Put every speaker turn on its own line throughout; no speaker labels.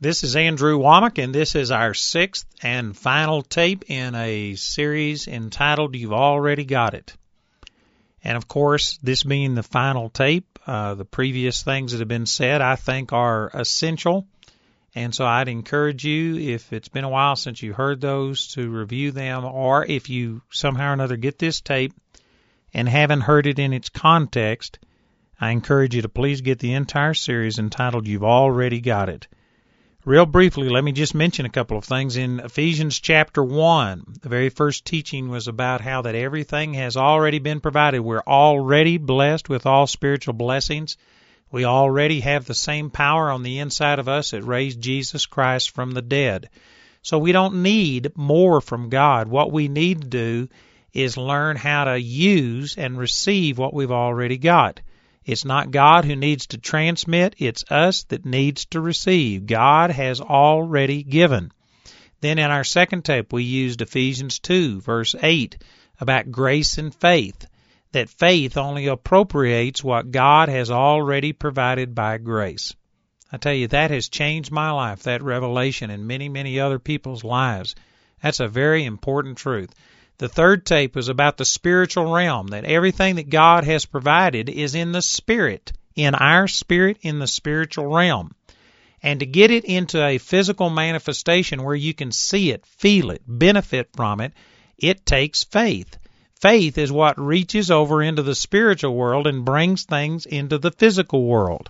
This is Andrew Womack, and this is our sixth and final tape in a series entitled You've Already Got It. And, of course, this being the final tape, the previous things that have been said, I think, are essential. And so I'd encourage you, if it's been a while since you heard those, to review them, or if you somehow or another get this tape and haven't heard it in its context, I encourage you to please get the entire series entitled You've Already Got It. Real briefly, let me just mention a couple of things. In Ephesians chapter 1, the very first teaching was about how that everything has already been provided. We're already blessed with all spiritual blessings. We already have the same power on the inside of us that raised Jesus Christ from the dead. So we don't need more from God. What we need to do is learn how to use and receive what we've already got. It's not God who needs to transmit, it's us that needs to receive. God has already given. Then in our second tape, we used Ephesians 2, verse 8, about grace and faith, that faith only appropriates what God has already provided by grace. I tell you, that has changed my life, that revelation, and many, many other people's lives. That's a very important truth. The third tape was about the spiritual realm, that everything that God has provided is in the spirit, in our spirit, in the spiritual realm. And to get it into a physical manifestation where you can see it, feel it, benefit from it, it takes faith. Faith is what reaches over into the spiritual world and brings things into the physical world.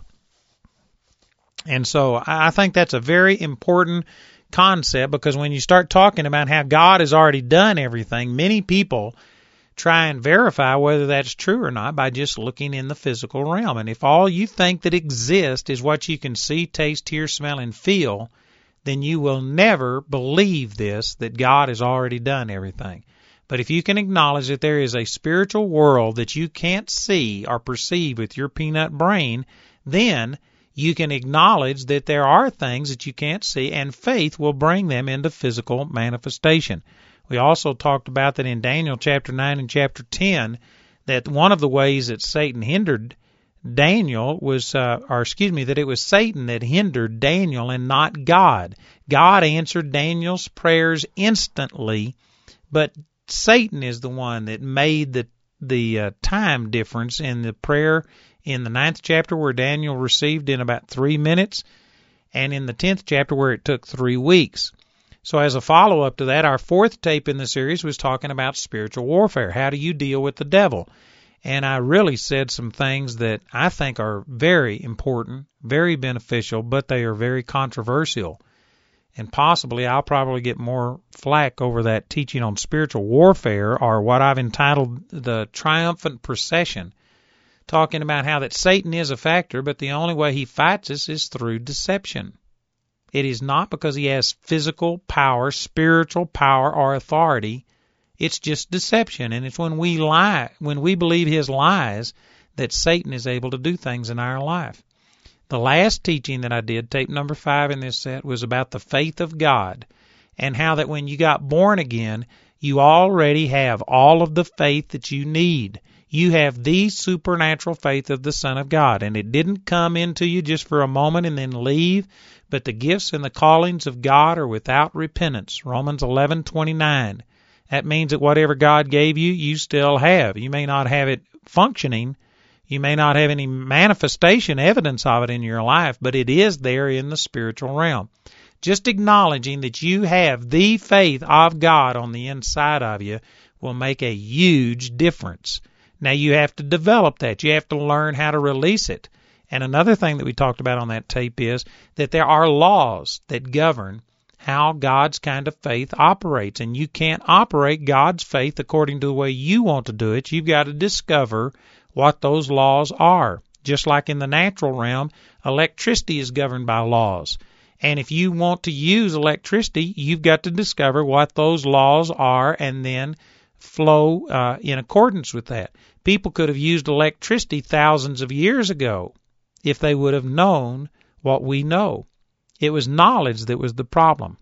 And so I think that's a very important concept, because when you start talking about how God has already done everything, many people try and verify whether that's true or not by just looking in the physical realm. And if all you think that exists is what you can see, taste, hear, smell, and feel, then you will never believe this, that God has already done everything. But if you can acknowledge that there is a spiritual world that you can't see or perceive with your peanut brain, then you can acknowledge that there are things that you can't see, and faith will bring them into physical manifestation. We also talked about that in Daniel chapter 9 and chapter 10, that one of the ways that Satan hindered Daniel was, that it was Satan that hindered Daniel and not God. God answered Daniel's prayers instantly, but Satan is the one that made the time difference in the prayer in the 9th chapter, where Daniel received in about 3 minutes, and in the 10th chapter where it took 3 weeks. So as a follow-up to that, our fourth tape in the series was talking about spiritual warfare. How do you deal with the devil? And I really said some things that I think are very important, very beneficial, but they are very controversial. And possibly I'll probably get more flack over that teaching on spiritual warfare, or what I've entitled the triumphant procession, talking about how that Satan is a factor, but the only way he fights us is through deception. It is not because he has physical power, spiritual power, or authority. It's just deception, and it's when we lie, when we believe his lies, that Satan is able to do things in our life. The last teaching that I did, tape number 5 in this set, was about the faith of God, and how that when you got born again, you already have all of the faith that you need. You have the supernatural faith of the Son of God, and it didn't come into you just for a moment and then leave, but the gifts and the callings of God are without repentance. Romans 11:29. That means that whatever God gave you, you still have. You may not have it functioning, you may not have any manifestation, evidence of it in your life, but it is there in the spiritual realm. Just acknowledging that you have the faith of God on the inside of you will make a huge difference. Now you have to develop that. You have to learn how to release it. And another thing that we talked about on that tape is that there are laws that govern how God's kind of faith operates. And you can't operate God's faith according to the way you want to do it. You've got to discover what those laws are. Just like in the natural realm, electricity is governed by laws. And if you want to use electricity, you've got to discover what those laws are and then flow in accordance with that. People could have used electricity thousands of years ago if they would have known what we know. It was knowledge that was the problem.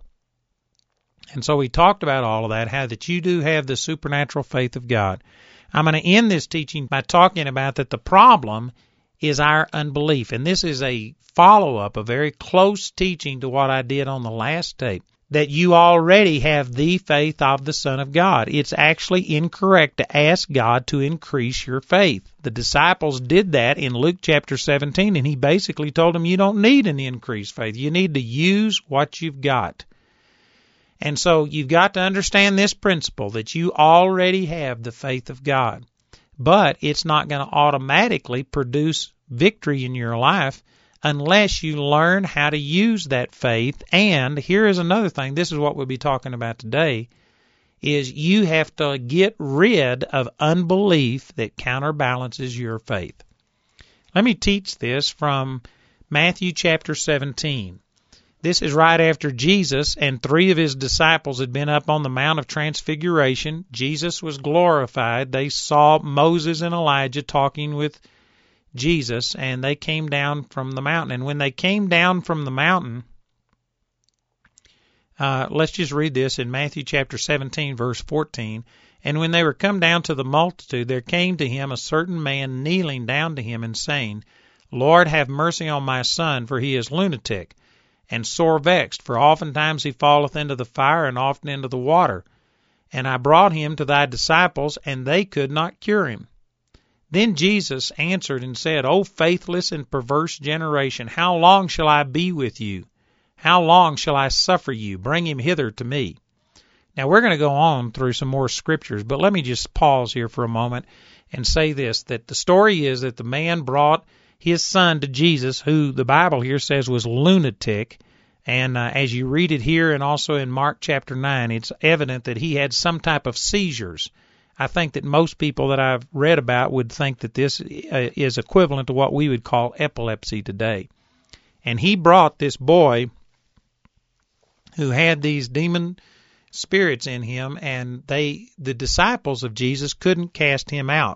And so we talked about all of that, how that you do have the supernatural faith of God. I'm going to end this teaching by talking about that the problem is our unbelief. And this is a follow-up, a very close teaching to what I did on the last tape, that you already have the faith of the Son of God. It's actually incorrect to ask God to increase your faith. The disciples did that in Luke chapter 17, and he basically told them you don't need an increased faith. You need to use what you've got. And so you've got to understand this principle, that you already have the faith of God. But it's not going to automatically produce victory in your life unless you learn how to use that faith. And here is another thing, this is what we'll be talking about today, is you have to get rid of unbelief that counterbalances your faith. Let me teach this from Matthew chapter 17. This is right after Jesus and 3 of his disciples had been up on the Mount of Transfiguration. Jesus was glorified. They saw Moses and Elijah talking with Jesus, and they came down from the mountain. And when they came down from the mountain, let's just read this in Matthew chapter 17, verse 14. And when they were come down to the multitude, there came to him a certain man kneeling down to him and saying, Lord, have mercy on my son, for he is lunatic, and sore vexed, for oftentimes he falleth into the fire, and often into the water. And I brought him to thy disciples, and they could not cure him. Then Jesus answered and said, O faithless and perverse generation, how long shall I be with you? How long shall I suffer you? Bring him hither to me. Now we're going to go on through some more scriptures, but let me just pause here for a moment and say this, that the story is that the man brought his son to Jesus, who the Bible here says was lunatic. And as you read it here and also in Mark chapter 9, it's evident that he had some type of seizures. I think that most people that I've read about would think that this is equivalent to what we would call epilepsy today. And he brought this boy who had these demon spirits in him, and the disciples of Jesus couldn't cast him out.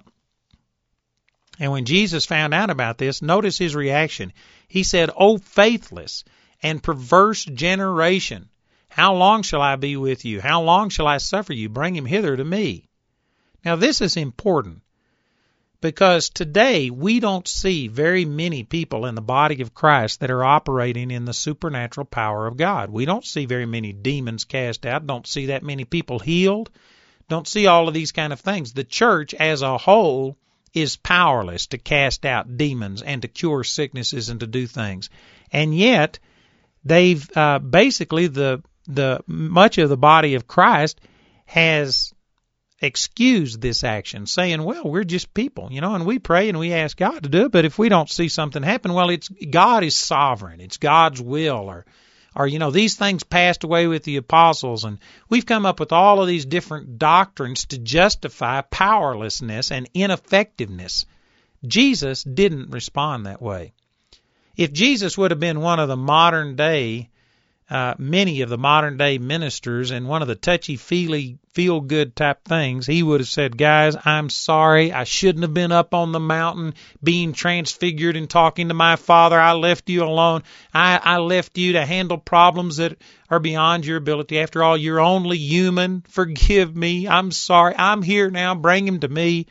And when Jesus found out about this, notice his reaction. He said, O faithless and perverse generation, how long shall I be with you? How long shall I suffer you? Bring him hither to me. Now this is important, because today we don't see very many people in the body of Christ that are operating in the supernatural power of God. We don't see very many demons cast out, don't see that many people healed, don't see all of these kind of things. The church as a whole is powerless to cast out demons and to cure sicknesses and to do things. And yet, they've basically the much of the body of Christ has excused this action, saying, well, we're just people, and we pray and we ask God to do it, but if we don't see something happen, well, it's God is sovereign, it's God's will, or these things passed away with the apostles, and we've come up with all of these different doctrines to justify powerlessness and ineffectiveness. Jesus didn't respond that way. If Jesus would have been one of the modern day, many of the modern day ministers, and one of the touchy-feely, feel-good type things, he would have said, guys, I'm sorry, I shouldn't have been up on the mountain being transfigured and talking to my Father. I left you alone. I left you to handle problems that are beyond your ability. After all, you're only human. Forgive me. I'm sorry. I'm here now. Bring him to me.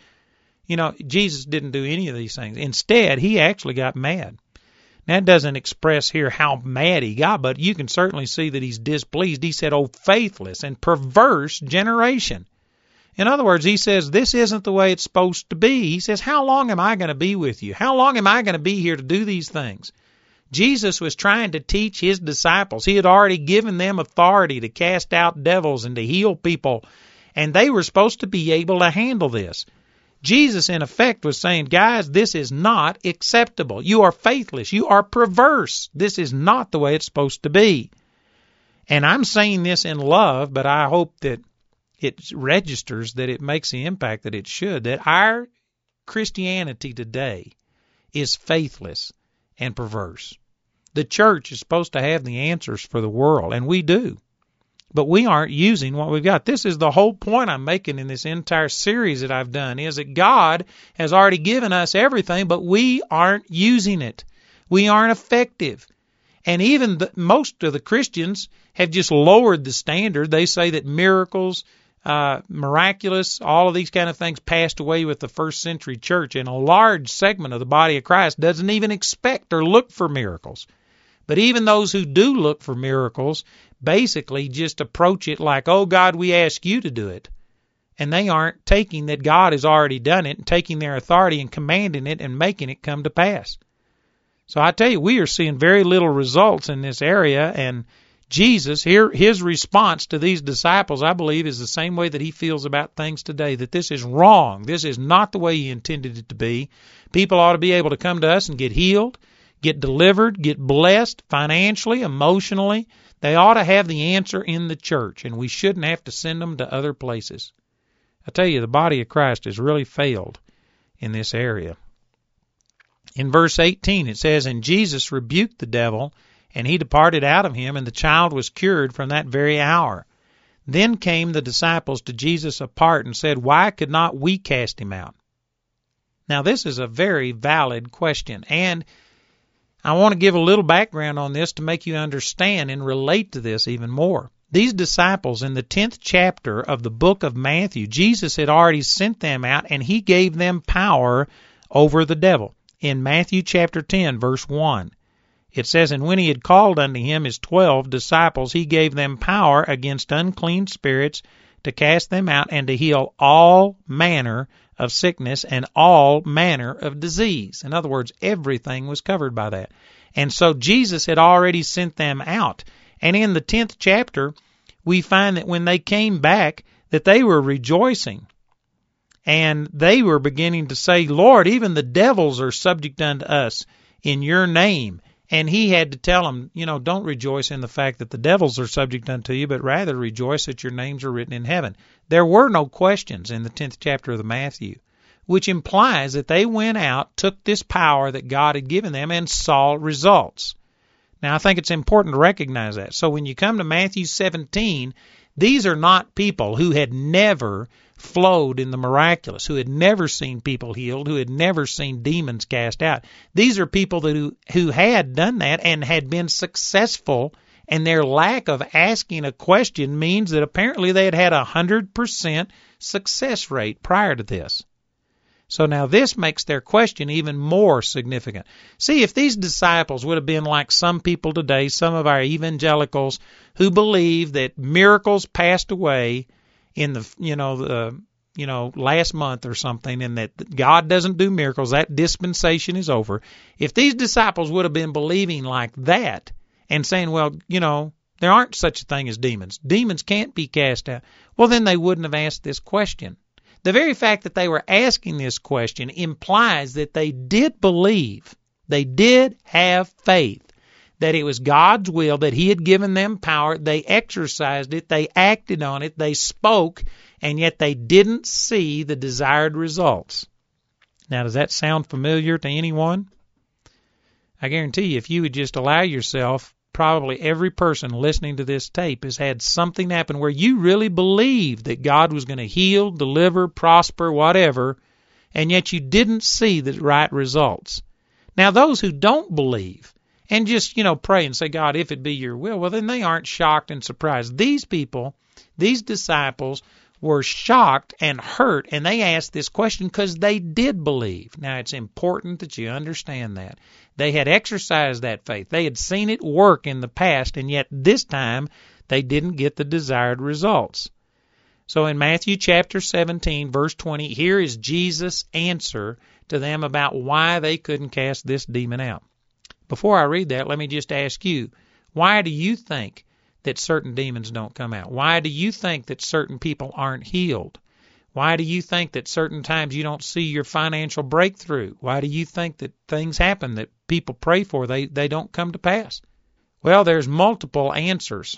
Jesus didn't do any of these things. Instead, he actually got mad. Now, it doesn't express here how mad he got, but you can certainly see that he's displeased. He said, oh, faithless and perverse generation. In other words, he says, this isn't the way it's supposed to be. He says, how long am I going to be with you? How long am I going to be here to do these things? Jesus was trying to teach his disciples. He had already given them authority to cast out devils and to heal people, and they were supposed to be able to handle this. Jesus, in effect, was saying, guys, this is not acceptable. You are faithless. You are perverse. This is not the way it's supposed to be. And I'm saying this in love, but I hope that it registers, that it makes the impact that it should, that our Christianity today is faithless and perverse. The church is supposed to have the answers for the world, and we do. But we aren't using what we've got. This is the whole point I'm making in this entire series that I've done, is that God has already given us everything, but we aren't using it. We aren't effective. And even most of the Christians have just lowered the standard. They say that miracles miraculous, all of these kind of things passed away with the first century church, and a large segment of the body of Christ doesn't even expect or look for miracles. But even those who do look for miracles basically just approach it like, oh, God, we ask you to do it. And they aren't taking that God has already done it and taking their authority and commanding it and making it come to pass. So I tell you, we are seeing very little results in this area, and Jesus, here, his response to these disciples, I believe, is the same way that he feels about things today, that this is wrong. This is not the way he intended it to be. People ought to be able to come to us and get healed, get delivered, get blessed financially, emotionally. They ought to have the answer in the church, and we shouldn't have to send them to other places. I tell you, the body of Christ has really failed in this area. In verse 18, it says, And Jesus rebuked the devil, and he departed out of him, and the child was cured from that very hour. Then came the disciples to Jesus apart and said, Why could not we cast him out? Now, this is a very valid question, and I want to give a little background on this to make you understand and relate to this even more. These disciples, in the 10th chapter of the book of Matthew, Jesus had already sent them out, and he gave them power over the devil. In Matthew chapter 10, verse 1, it says, And when he had called unto him his 12 disciples, he gave them power against unclean spirits to cast them out and to heal all manner of sickness and all manner of disease. In other words, everything was covered by that. And so Jesus had already sent them out. And in the 10th chapter, we find that when they came back, that they were rejoicing. And they were beginning to say, Lord, even the devils are subject unto us in your name. And he had to tell them, don't rejoice in the fact that the devils are subject unto you, but rather rejoice that your names are written in heaven. There were no questions in the 10th chapter of the Matthew, which implies that they went out, took this power that God had given them, and saw results. Now, I think it's important to recognize that. So when you come to Matthew 17, these are not people who had never flowed in the miraculous, who had never seen people healed, who had never seen demons cast out. These are people who had done that and had been successful, and their lack of asking a question means that apparently they had 100% success rate prior to this. So now this makes their question even more significant. See, if these disciples would have been like some people today, some of our evangelicals who believe that miracles passed away in the last month or something, and that God doesn't do miracles, that dispensation is over. If these disciples would have been believing like that and saying, well, there aren't such a thing as demons. Demons can't be cast out. Well, then they wouldn't have asked this question. The very fact that they were asking this question implies that they did believe, they did have faith, that it was God's will, that he had given them power, they exercised it, they acted on it, they spoke, and yet they didn't see the desired results. Now, does that sound familiar to anyone? I guarantee you, if you would just allow yourself, probably every person listening to this tape has had something happen where you really believed that God was going to heal, deliver, prosper, whatever, and yet you didn't see the right results. Now, those who don't believe and just, pray and say, God, if it be your will, well, then they aren't shocked and surprised. These people, these disciples, were shocked and hurt, and they asked this question because they did believe. Now, it's important that you understand that. They had exercised that faith. They had seen it work in the past, and yet this time they didn't get the desired results. So in Matthew chapter 17, verse 20, here is Jesus' answer to them about why they couldn't cast this demon out. Before I read that, let me just ask you, why do you think that certain demons don't come out? Why do you think that certain people aren't healed? Why do you think that certain times you don't see your financial breakthrough? Why do you think that things happen that people pray for, they don't come to pass? Well, there's multiple answers.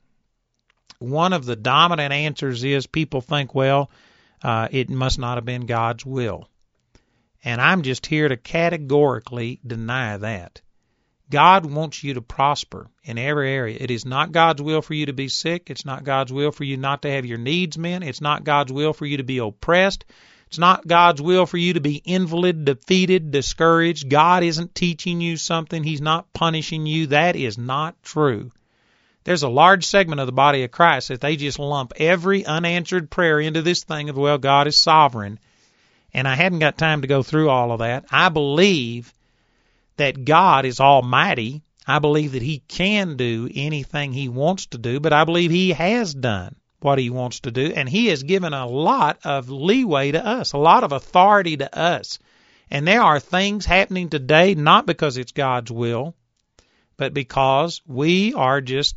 One of the dominant answers is people think, well, it must not have been God's will. And I'm just here to categorically deny that. God wants you to prosper in every area. It is not God's will for you to be sick. It's not God's will for you not to have your needs met. It's not God's will for you to be oppressed. It's not God's will for you to be invalid, defeated, discouraged. God isn't teaching you something. He's not punishing you. That is not true. There's a large segment of the body of Christ that they just lump every unanswered prayer into this thing of, well, God is sovereign. And I hadn't got time to go through all of that. I believe that God is almighty. I believe that he can do anything he wants to do, but I believe he has done what he wants to do, and he has given a lot of leeway to us, a lot of authority to us. And there are things happening today not because it's God's will, but because we are just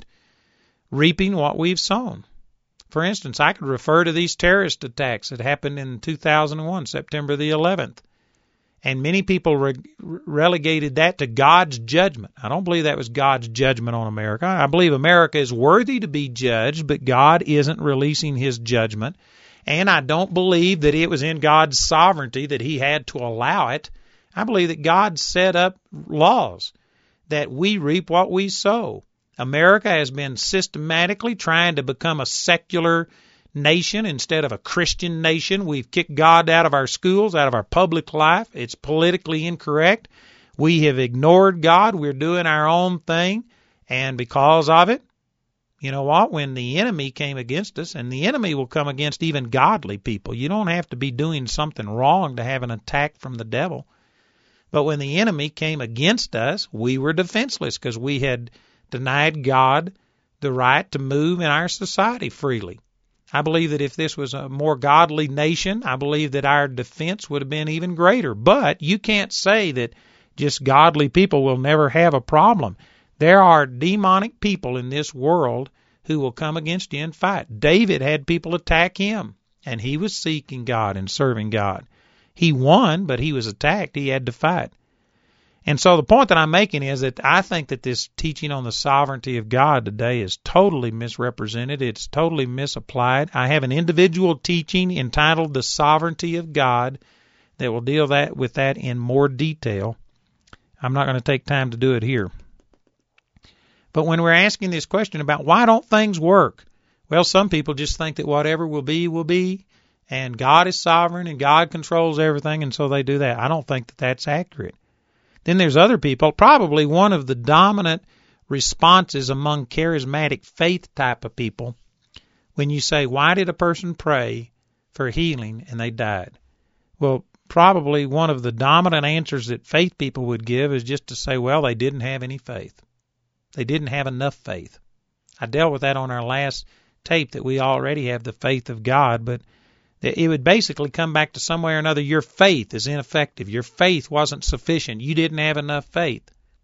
reaping what we've sown. For instance, I could refer to these terrorist attacks that happened in 2001, September the 11th. And many people relegated that to God's judgment. I don't believe that was God's judgment on America. I believe America is worthy to be judged, but God isn't releasing his judgment. And I don't believe that it was in God's sovereignty that he had to allow it. I believe that God set up laws that we reap what we sow. America has been systematically trying to become a secular nation instead of a Christian nation. We've kicked God out of our schools, out of our public life. It's politically incorrect. We have ignored God. We're doing our own thing. And because of it, you know what? When the enemy came against us, and the enemy will come against even godly people. You don't have to be doing something wrong to have an attack from the devil. But when the enemy came against us, we were defenseless because we had denied God the right to move in our society freely. I believe that if this was a more godly nation, I believe that our defense would have been even greater. But you can't say that just godly people will never have a problem. There are demonic people in this world who will come against you and fight. David had people attack him, and he was seeking God and serving God. He won, but he was attacked. He had to fight. And so the point that I'm making is that I think that this teaching on the sovereignty of God today is totally misrepresented. It's totally misapplied. I have an individual teaching entitled The Sovereignty of God that will deal with that in more detail. I'm not going to take time to do it here. But when we're asking this question about why don't things work, well, some people just think that whatever will be, and God is sovereign and God controls everything, and so they do that. I don't think that that's accurate. Then there's other people. Probably one of the dominant responses among charismatic faith type of people, when you say, why did a person pray for healing and they died? Well, probably one of the dominant answers that faith people would give is just to say, well, they didn't have any faith. They didn't have enough faith. I dealt with that on our last tape, that we already have the faith of God, but it would basically come back to some way or another, your faith is ineffective. Your faith wasn't sufficient. You didn't have enough faith.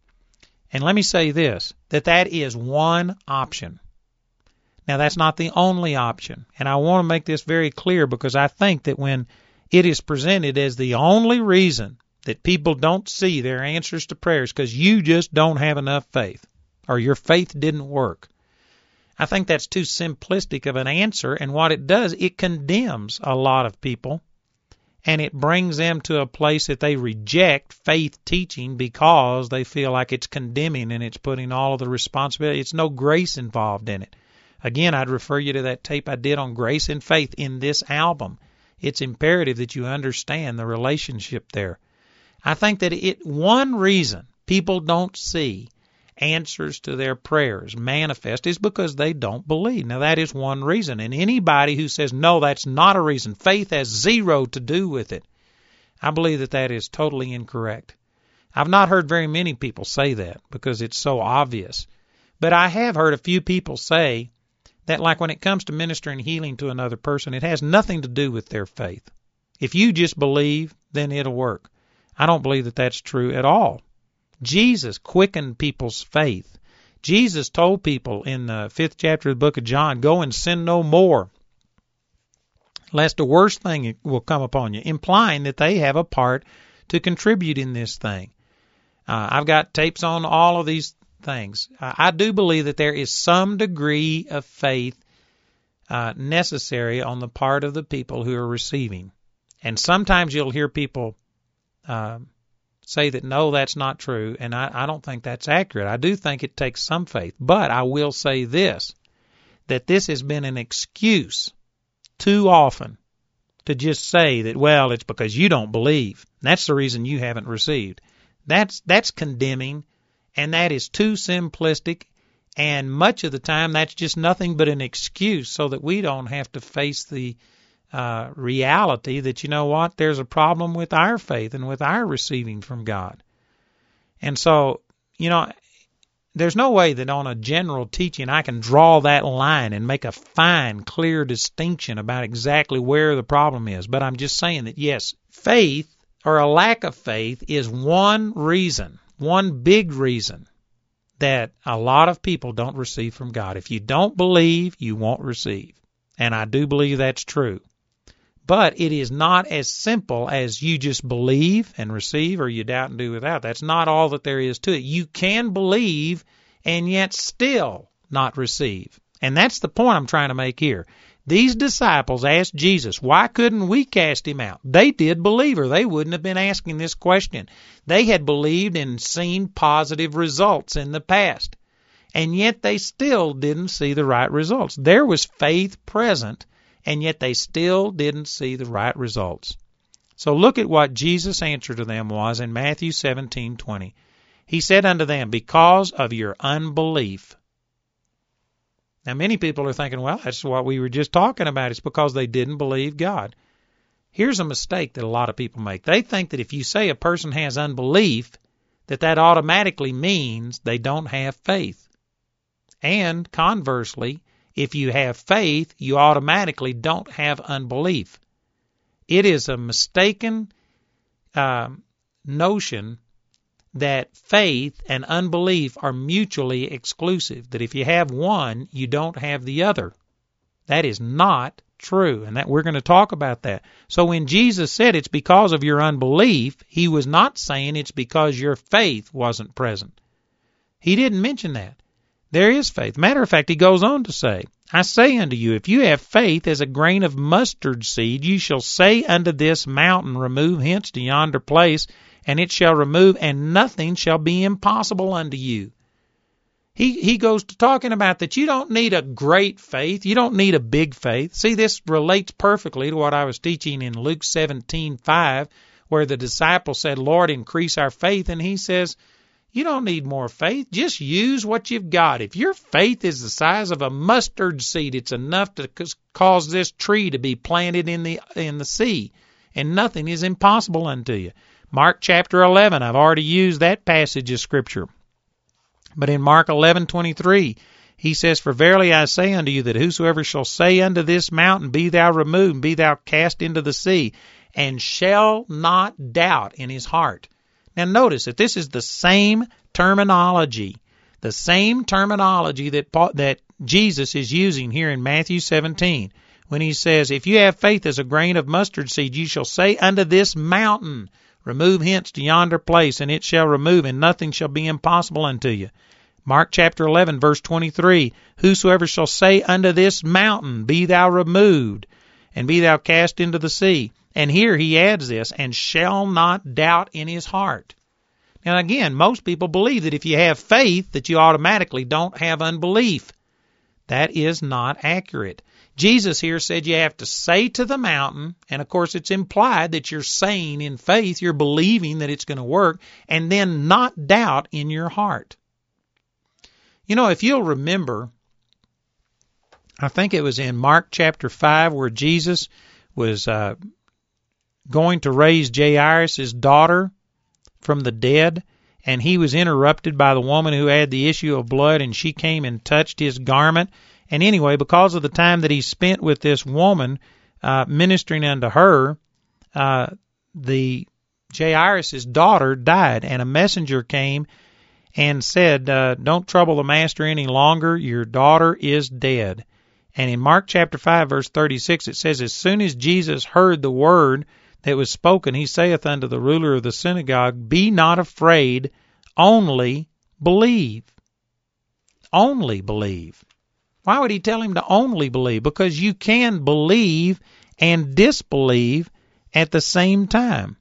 And let me say this, that is one option. Now, that's not the only option. And I want to make this very clear, because I think that when it is presented as the only reason that people don't see their answers to prayers because you just don't have enough faith, or your faith didn't work, I think that's too simplistic of an answer, and what it does, it condemns a lot of people, and it brings them to a place that they reject faith teaching because they feel like it's condemning and it's putting all of the responsibility. It's no grace involved in it. Again, I'd refer you to that tape I did on grace and faith in this album. It's imperative that you understand the relationship there. I think that one reason people don't see answers to their prayers manifest is because they don't believe. Now, that is one reason. And anybody who says, no, that's not a reason, faith has zero to do with it, I believe that that is totally incorrect. I've not heard very many people say that because it's so obvious. But I have heard a few people say that, like when it comes to ministering healing to another person, it has nothing to do with their faith. If you just believe, then it'll work. I don't believe that that's true at all. Jesus quickened people's faith. Jesus told people in the 5th chapter of the book of John, go and sin no more, lest the worst thing will come upon you, implying that they have a part to contribute in this thing. I've got tapes on all of these things. I do believe that there is some degree of faith necessary on the part of the people who are receiving. And sometimes you'll hear people say that, no, that's not true, and I don't think that's accurate. I do think it takes some faith. But I will say this, that this has been an excuse too often to just say that, well, it's because you don't believe. That's the reason you haven't received. That's condemning, and that is too simplistic, And much of the time, that's just nothing but an excuse so that we don't have to face the reality that, you know what, there's a problem with our faith and with our receiving from God. And so, you know, there's no way that on a general teaching I can draw that line and make a fine, clear distinction about exactly where the problem is. But I'm just saying that, yes, faith or a lack of faith is one reason, one big reason that a lot of people don't receive from God. If you don't believe, you won't receive. And I do believe that's true. But it is not as simple as you just believe and receive or you doubt and do without. That's not all that there is to it. You can believe and yet still not receive. And that's the point I'm trying to make here. These disciples asked Jesus, why couldn't we cast him out? They did believe, or they wouldn't have been asking this question. They had believed and seen positive results in the past. And yet they still didn't see the right results. There was faith present, and yet they still didn't see the right results. So look at what Jesus' answer to them was in Matthew 17:20. He said unto them, because of your unbelief. Now, many people are thinking, well, that's what we were just talking about. It's because they didn't believe God. Here's a mistake that a lot of people make. They think that if you say a person has unbelief, that automatically means they don't have faith. And conversely, if you have faith, you automatically don't have unbelief. It is a mistaken notion that faith and unbelief are mutually exclusive, that if you have one, you don't have the other. That is not true, and that we're going to talk about that. So when Jesus said it's because of your unbelief, he was not saying it's because your faith wasn't present. He didn't mention that. There is faith. Matter of fact, he goes on to say, I say unto you, if you have faith as a grain of mustard seed, you shall say unto this mountain, remove hence to yonder place, and it shall remove, and nothing shall be impossible unto you. He goes to talking about that you don't need a great faith. You don't need a big faith. See, this relates perfectly to what I was teaching in Luke 17:5, where the disciples said, Lord, increase our faith. And he says, you don't need more faith. Just use what you've got. If your faith is the size of a mustard seed, it's enough to cause this tree to be planted in the sea, and nothing is impossible unto you. Mark chapter 11, I've already used that passage of Scripture. But in Mark 11:23, he says, for verily I say unto you that whosoever shall say unto this mountain, be thou removed, and be thou cast into the sea, and shall not doubt in his heart. Now notice that this is the same terminology that Jesus is using here in Matthew 17, when he says, if you have faith as a grain of mustard seed, you shall say unto this mountain, remove hence to yonder place, and it shall remove, and nothing shall be impossible unto you. Mark chapter 11, verse 23, whosoever shall say unto this mountain, be thou removed, and be thou cast into the sea. And here he adds this, and shall not doubt in his heart. Now again, most people believe that if you have faith, that you automatically don't have unbelief. That is not accurate. Jesus here said you have to say to the mountain, and of course it's implied that you're saying in faith, you're believing that it's going to work, and then not doubt in your heart. You know, if you'll remember, I think it was in Mark chapter 5 where Jesus was going to raise Jairus' daughter from the dead, and he was interrupted by the woman who had the issue of blood, and she came and touched his garment. And anyway, because of the time that he spent with this woman ministering unto her, the Jairus' daughter died, and a messenger came and said, don't trouble the master any longer, your daughter is dead. And in Mark chapter 5, verse 36, it says, as soon as Jesus heard the word that was spoken, he saith unto the ruler of the synagogue, be not afraid, only believe. Only believe. Why would he tell him to only believe? Because you can believe and disbelieve at the same time.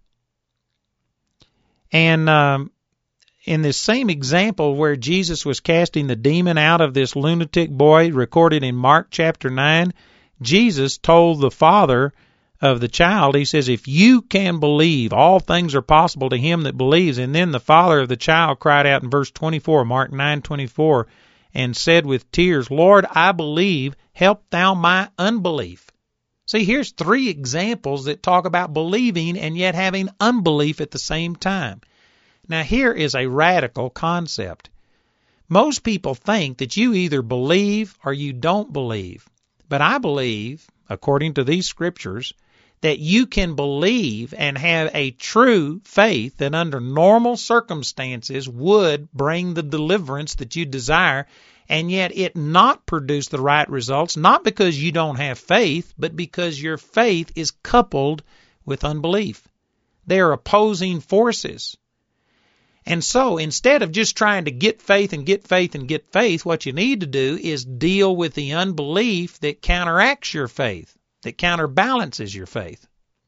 And in this same example where Jesus was casting the demon out of this lunatic boy, recorded in Mark chapter 9, Jesus told the father of the child, he says, if you can believe, all things are possible to him that believes. And then the father of the child cried out in verse 24, Mark 9:24, and said with tears, Lord, I believe, help thou my unbelief. See, here's 3 examples that talk about believing and yet having unbelief at the same time. Now, here is a radical concept. Most people think that you either believe or you don't believe. But I believe, according to these scriptures, that you can believe and have a true faith that under normal circumstances would bring the deliverance that you desire, and yet it not produce the right results, not because you don't have faith, but because your faith is coupled with unbelief. They are opposing forces. And so instead of just trying to get faith and get faith and get faith, what you need to do is deal with the unbelief that counteracts your faith, that counterbalances your faith.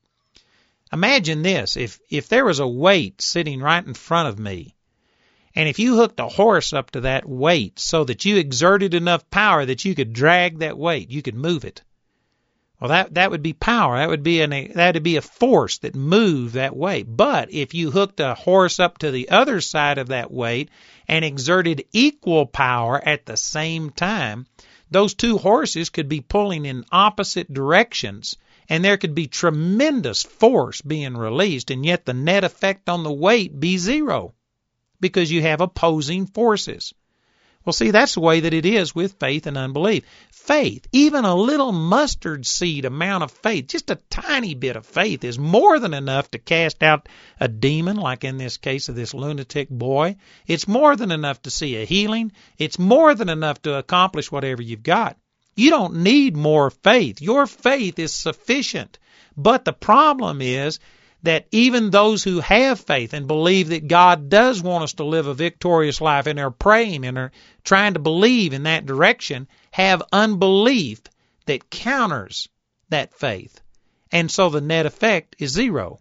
Imagine this, if there was a weight sitting right in front of me, and if you hooked a horse up to that weight so that you exerted enough power that you could drag that weight, you could move it. Well, that would be power. That would be a force that moved that weight. But if you hooked a horse up to the other side of that weight and exerted equal power at the same time, those 2 horses could be pulling in opposite directions, and there could be tremendous force being released, and yet the net effect on the weight be 0 because you have opposing forces. Well, see, that's the way that it is with faith and unbelief. Faith, even a little mustard seed amount of faith, just a tiny bit of faith, is more than enough to cast out a demon, like in this case of this lunatic boy. It's more than enough to see a healing. It's more than enough to accomplish whatever you've got. You don't need more faith. Your faith is sufficient. But the problem is that even those who have faith and believe that God does want us to live a victorious life and are praying and are trying to believe in that direction have unbelief that counters that faith. And so the net effect is 0.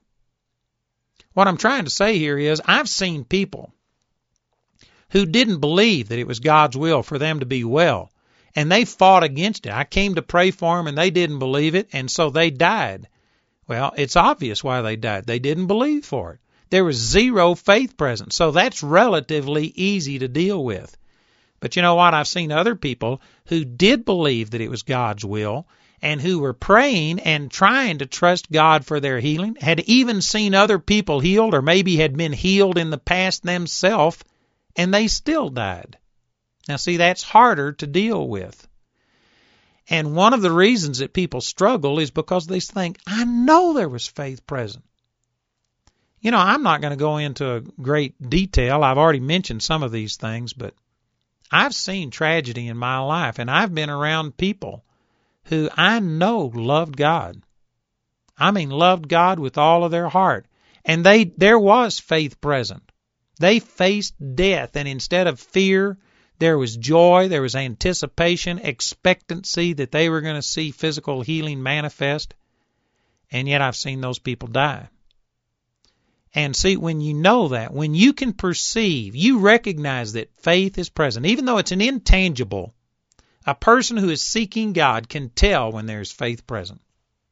What I'm trying to say here is I've seen people who didn't believe that it was God's will for them to be well, and they fought against it. I came to pray for them, and they didn't believe it, and so they died. Well, it's obvious why they died. They didn't believe for it. There was 0 faith present, so that's relatively easy to deal with. But you know what? I've seen other people who did believe that it was God's will and who were praying and trying to trust God for their healing, had even seen other people healed or maybe had been healed in the past themselves, and they still died. Now, see, that's harder to deal with. And one of the reasons that people struggle is because they think, I know there was faith present. You know, I'm not going to go into a great detail. I've already mentioned some of these things, but I've seen tragedy in my life, and I've been around people who I know loved God. I mean, loved God with all of their heart. And there was faith present. They faced death, and instead of fear, there was joy, there was anticipation, expectancy that they were going to see physical healing manifest. And yet I've seen those people die. And see, when you know that, when you can perceive, you recognize that faith is present, even though it's an intangible, a person who is seeking God can tell when there is faith present.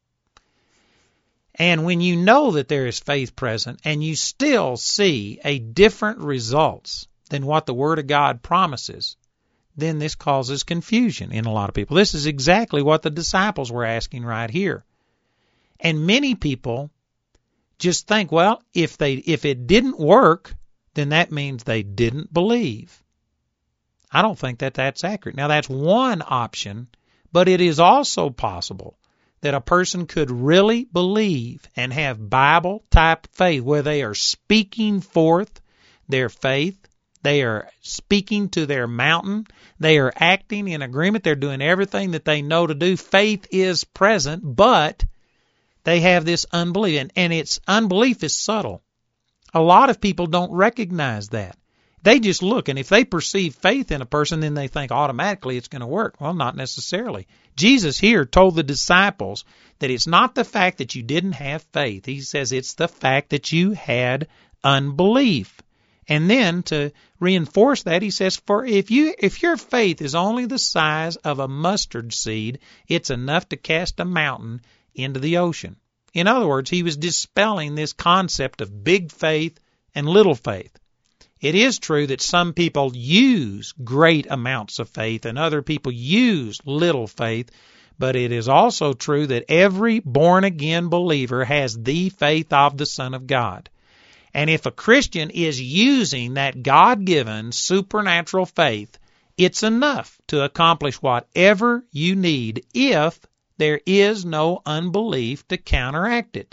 And when you know that there is faith present and you still see a different results than what the Word of God promises, then this causes confusion in a lot of people. This is exactly what the disciples were asking right here. And many people just think, well, if it didn't work, then that means they didn't believe. I don't think that that's accurate. Now, that's one option, but it is also possible that a person could really believe and have Bible-type faith where they are speaking forth their faith, they are speaking to their mountain, they are acting in agreement, they're doing everything that they know to do. Faith is present, but they have this unbelief, and its unbelief is subtle. A lot of people don't recognize that. They just look, and if they perceive faith in a person, then they think automatically it's going to work. Well, not necessarily. Jesus here told the disciples that it's not the fact that you didn't have faith. He says it's the fact that you had unbelief. And then to reinforce that, he says, for if your faith is only the size of a mustard seed, it's enough to cast a mountain into the ocean. In other words, he was dispelling this concept of big faith and little faith. It is true that some people use great amounts of faith and other people use little faith, but it is also true that every born-again believer has the faith of the Son of God. And if a Christian is using that God-given supernatural faith, it's enough to accomplish whatever you need if there is no unbelief to counteract it.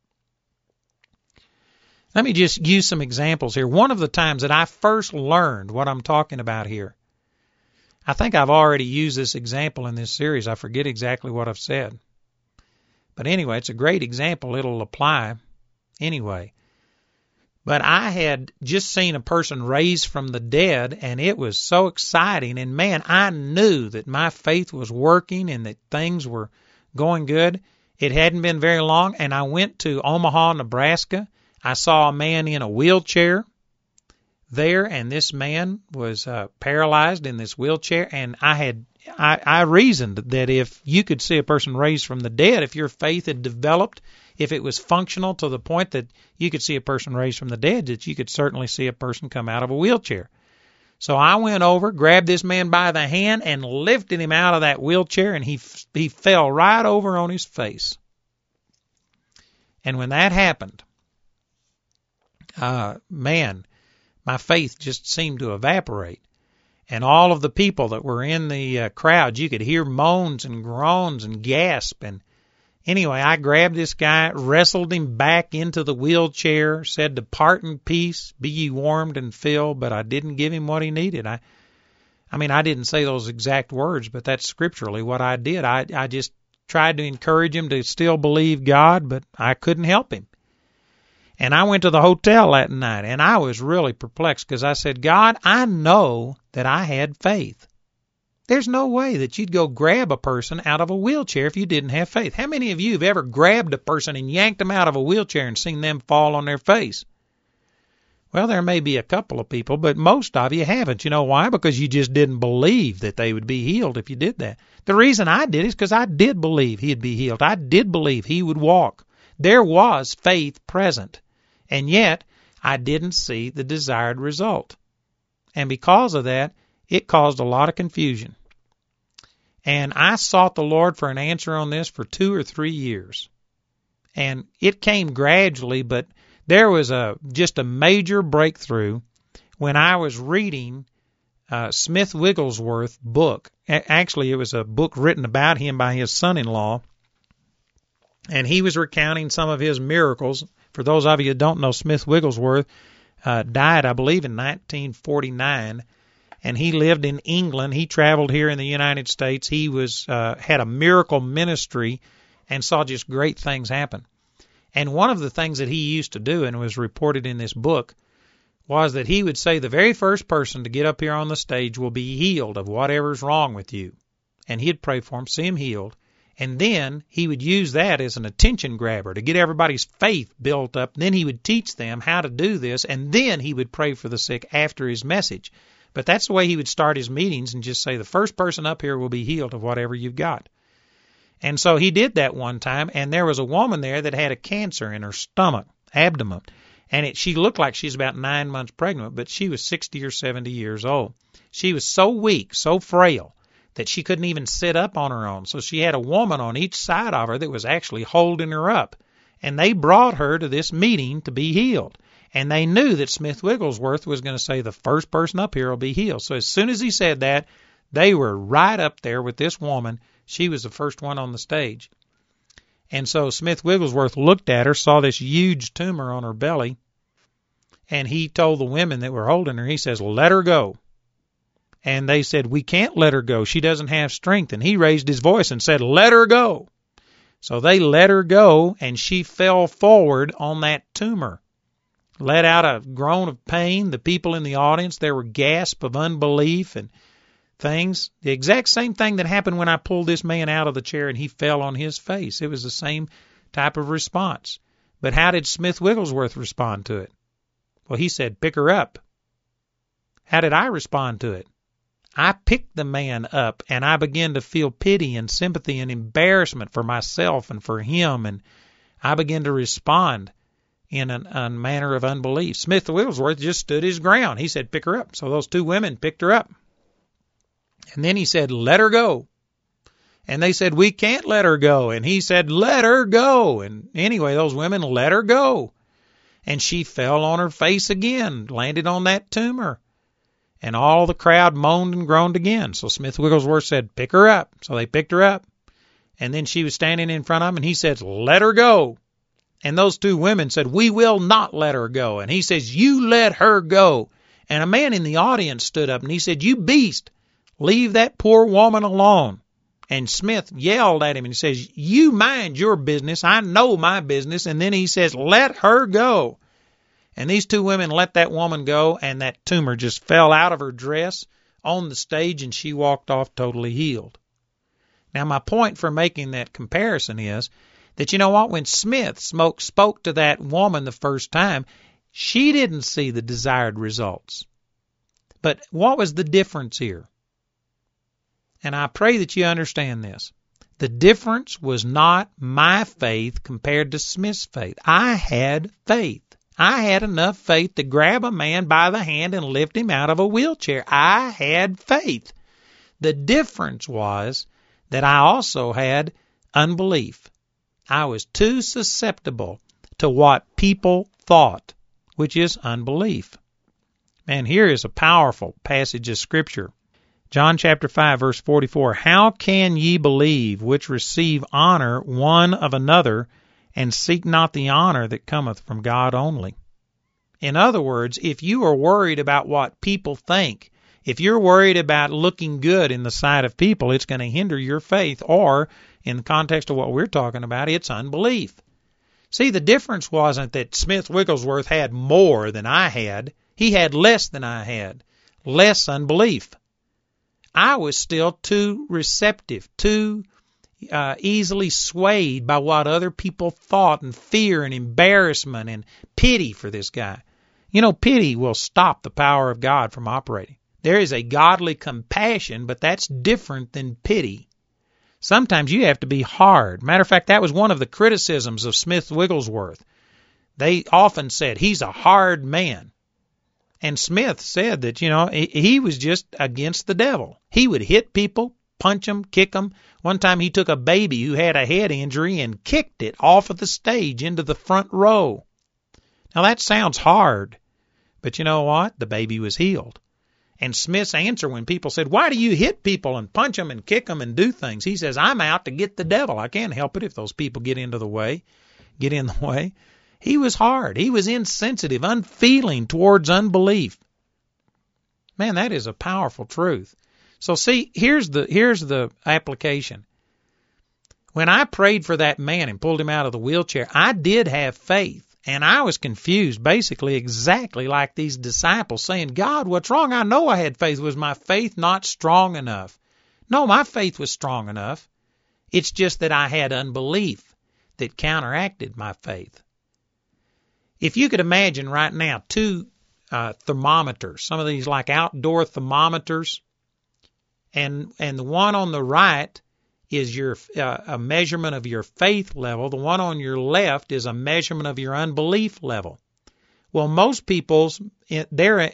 Let me just use some examples here. One of the times that I first learned what I'm talking about here, I think I've already used this example in this series. I forget exactly what I've said. But anyway, it's a great example. It'll apply anyway. But I had just seen a person raised from the dead, and it was so exciting. And man, I knew that my faith was working and that things were going good. It hadn't been very long, and I went to Omaha, Nebraska. I saw a man in a wheelchair there, and this man was paralyzed in this wheelchair. And I reasoned that if you could see a person raised from the dead, if your faith had developed, if it was functional to the point that you could see a person raised from the dead, that you could certainly see a person come out of a wheelchair. So I went over, grabbed this man by the hand, and lifted him out of that wheelchair, and he fell right over on his face. And when that happened, man, my faith just seemed to evaporate. And all of the people that were in the crowd, you could hear moans and groans and gasp. And anyway, I grabbed this guy, wrestled him back into the wheelchair, said, "Depart in peace, be ye warmed and filled," but I didn't give him what he needed. I didn't say those exact words, but that's scripturally what I did. I just tried to encourage him to still believe God, but I couldn't help him. And I went to the hotel that night, and I was really perplexed because I said, "God, I know that I had faith. There's no way that you'd go grab a person out of a wheelchair if you didn't have faith." How many of you have ever grabbed a person and yanked them out of a wheelchair and seen them fall on their face? Well, there may be a couple of people, but most of you haven't. You know why? Because you just didn't believe that they would be healed if you did that. The reason I did is because I did believe he'd be healed. I did believe he would walk. There was faith present. And yet, I didn't see the desired result. And because of that, it caused a lot of confusion. And I sought the Lord for an answer on this for 2 or 3 years. And it came gradually, but there was just a major breakthrough when I was reading Smith Wigglesworth's book. Actually, it was a book written about him by his son-in-law. And he was recounting some of his miracles. For those of you who don't know, Smith Wigglesworth died, I believe, in 1949, and he lived in England. He traveled here in the United States. He had a miracle ministry and saw just great things happen. And one of the things that he used to do, and was reported in this book, was that he would say the very first person to get up here on the stage will be healed of whatever's wrong with you. And he'd pray for him, see him healed. And then he would use that as an attention grabber to get everybody's faith built up. Then he would teach them how to do this, and then he would pray for the sick after his message. But that's the way he would start his meetings and just say, the first person up here will be healed of whatever you've got. And so he did that one time, and there was a woman there that had a cancer in her stomach, abdomen. And she looked like she's about 9 months pregnant, but she was 60 or 70 years old. She was so weak, so frail, that she couldn't even sit up on her own. So she had a woman on each side of her that was actually holding her up. And they brought her to this meeting to be healed. And they knew that Smith Wigglesworth was going to say the first person up here will be healed. So as soon as he said that, they were right up there with this woman. She was the first one on the stage. And so Smith Wigglesworth looked at her, saw this huge tumor on her belly, and he told the women that were holding her, he says, "Let her go." And they said, "We can't let her go. She doesn't have strength." And he raised his voice and said, "Let her go." So they let her go, and she fell forward on that tumor, let out a groan of pain. The people in the audience, there were gasps of unbelief and things. The exact same thing that happened when I pulled this man out of the chair and he fell on his face. It was the same type of response. But how did Smith Wigglesworth respond to it? Well, he said, "Pick her up." How did I respond to it? I picked the man up, and I began to feel pity and sympathy and embarrassment for myself and for him, and I began to respond in a manner of unbelief. Smith Wigglesworth just stood his ground. He said, pick her up. So those two women picked her up. And then he said, let her go. And they said, we can't let her go. And he said, let her go. And anyway, those women let her go. And she fell on her face again, landed on that tumor. And all the crowd moaned and groaned again. So Smith Wigglesworth said, pick her up. So they picked her up. And then she was standing in front of him, and he said, let her go. And those two women said, we will not let her go. And he says, you let her go. And a man in the audience stood up, and he said, you beast, leave that poor woman alone. And Smith yelled at him, and he says, you mind your business. I know my business. And then he says, let her go. And these two women let that woman go, and that tumor just fell out of her dress on the stage, and she walked off totally healed. Now, my point for making that comparison is that, you know what, when Smith spoke to that woman the first time, she didn't see the desired results. But what was the difference here? And I pray that you understand this. The difference was not my faith compared to Smith's faith. I had faith. I had enough faith to grab a man by the hand and lift him out of a wheelchair. I had faith. The difference was that I also had unbelief. I was too susceptible to what people thought, which is unbelief. Man, here is a powerful passage of Scripture. John chapter 5, verse 44, how can ye believe which receive honor one of another, and seek not the honor that cometh from God only? In other words, if you are worried about what people think, if you're worried about looking good in the sight of people, it's going to hinder your faith, or, in the context of what we're talking about, it's unbelief. See, the difference wasn't that Smith Wigglesworth had more than I had. He had less than I had. Less unbelief. I was still too receptive, too easily swayed by what other people thought, and fear and embarrassment and pity for this guy. You know, pity will stop the power of God from operating. There is a godly compassion, but that's different than pity. Sometimes you have to be hard. Matter of fact, that was one of the criticisms of Smith Wigglesworth. They often said, he's a hard man. And Smith said that, you know, he was just against the devil. He would hit people, punch them, kick them. One time he took a baby who had a head injury and kicked it off of the stage into the front row. Now that sounds hard, but you know what? The baby was healed. And Smith's answer when people said, why do you hit people and punch them and kick them and do things? He says, I'm out to get the devil. I can't help it if those people get in the way. He was hard. He was insensitive, unfeeling towards unbelief. Man, that is a powerful truth. So see, here's the application. When I prayed for that man and pulled him out of the wheelchair, I did have faith. And I was confused, basically exactly like these disciples, saying, God, what's wrong? I know I had faith. Was my faith not strong enough? No, my faith was strong enough. It's just that I had unbelief that counteracted my faith. If you could imagine right now two thermometers, some of these like outdoor thermometers, and the one on the right is a measurement of your faith level. The one on your left is a measurement of your unbelief level. Well, most people's their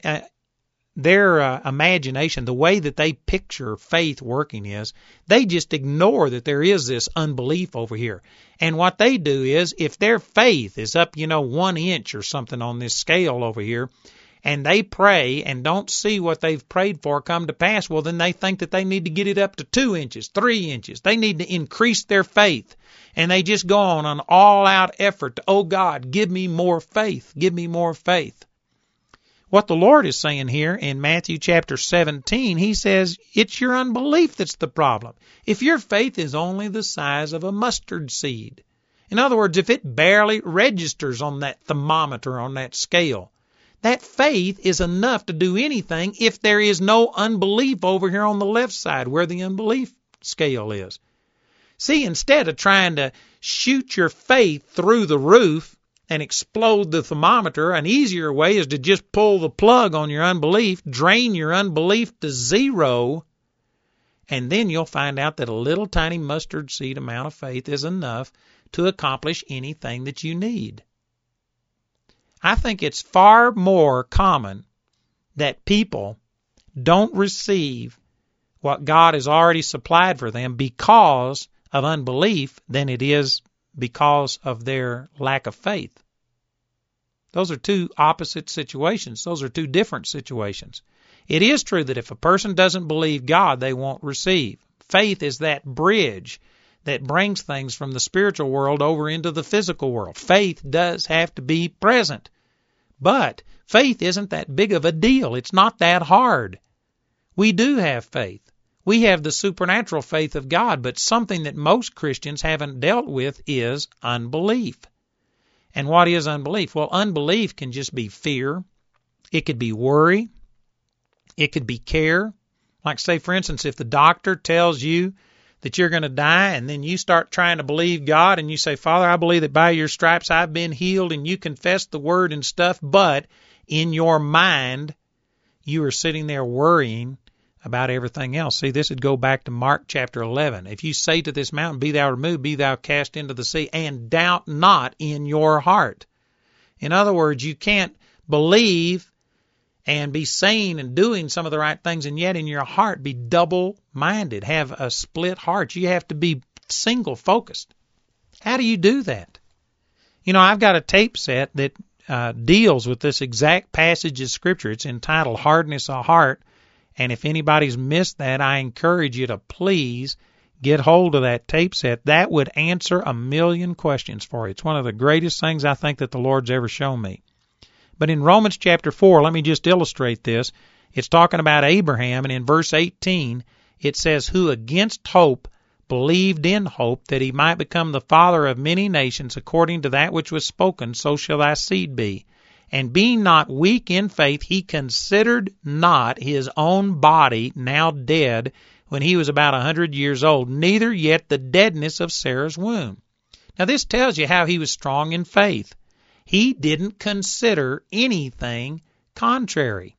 imagination, the way that they picture faith working is they just ignore that there is this unbelief over here. And what they do is if their faith is up, 1 inch or something on this scale over here, and they pray and don't see what they've prayed for come to pass, well, then they think that they need to get it up to 2 inches, 3 inches. They need to increase their faith. And they just go on an all-out effort to, oh, God, give me more faith. Give me more faith. What the Lord is saying here in Matthew chapter 17, he says, it's your unbelief that's the problem. If your faith is only the size of a mustard seed, in other words, if it barely registers on that thermometer, on that scale, that faith is enough to do anything if there is no unbelief over here on the left side where the unbelief scale is. See, instead of trying to shoot your faith through the roof and explode the thermometer, an easier way is to just pull the plug on your unbelief, drain your unbelief to zero, and then you'll find out that a little tiny mustard seed amount of faith is enough to accomplish anything that you need. I think it's far more common that people don't receive what God has already supplied for them because of unbelief than it is because of their lack of faith. Those are two opposite situations. Those are two different situations. It is true that if a person doesn't believe God, they won't receive. Faith is that bridge that brings things from the spiritual world over into the physical world. Faith does have to be present. But faith isn't that big of a deal. It's not that hard. We do have faith. We have the supernatural faith of God, but something that most Christians haven't dealt with is unbelief. And what is unbelief? Well, unbelief can just be fear. It could be worry. It could be care. Like, say, for instance, if the doctor tells you that you're going to die and then you start trying to believe God and you say, Father, I believe that by your stripes I've been healed, and you confess the word and stuff, but in your mind you are sitting there worrying about everything else. See, this would go back to Mark chapter 11. If you say to this mountain, be thou removed, be thou cast into the sea, and doubt not in your heart. In other words, you can't believe and be saying and doing some of the right things, and yet in your heart be double-minded, have a split heart. You have to be single-focused. How do you do that? You know, I've got a tape set that deals with this exact passage of Scripture. It's entitled Hardness of Heart. And if anybody's missed that, I encourage you to please get hold of that tape set. That would answer 1,000,000 questions for you. It's one of the greatest things I think that the Lord's ever shown me. But in Romans chapter 4, let me just illustrate this. It's talking about Abraham, and in verse 18, it says, who against hope believed in hope, that he might become the father of many nations, according to that which was spoken, so shall thy seed be. And being not weak in faith, he considered not his own body now dead when he was about 100 years old, neither yet the deadness of Sarah's womb. Now this tells you how he was strong in faith. He didn't consider anything contrary.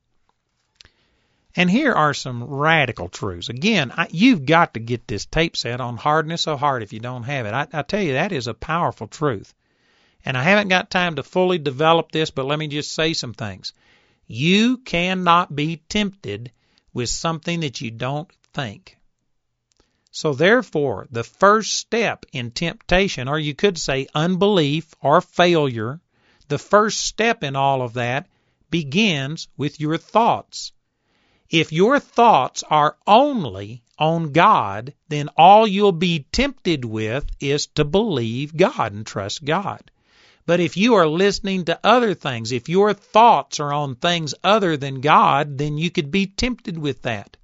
And here are some radical truths. Again, you've got to get this tape set on hardness of heart if you don't have it. I tell you, that is a powerful truth. And I haven't got time to fully develop this, but let me just say some things. You cannot be tempted with something that you don't think. So therefore, the first step in temptation, or you could say unbelief or failure, the first step in all of that begins with your thoughts. If your thoughts are only on God, then all you'll be tempted with is to believe God and trust God. But if you are listening to other things, if your thoughts are on things other than God, then you could be tempted with that.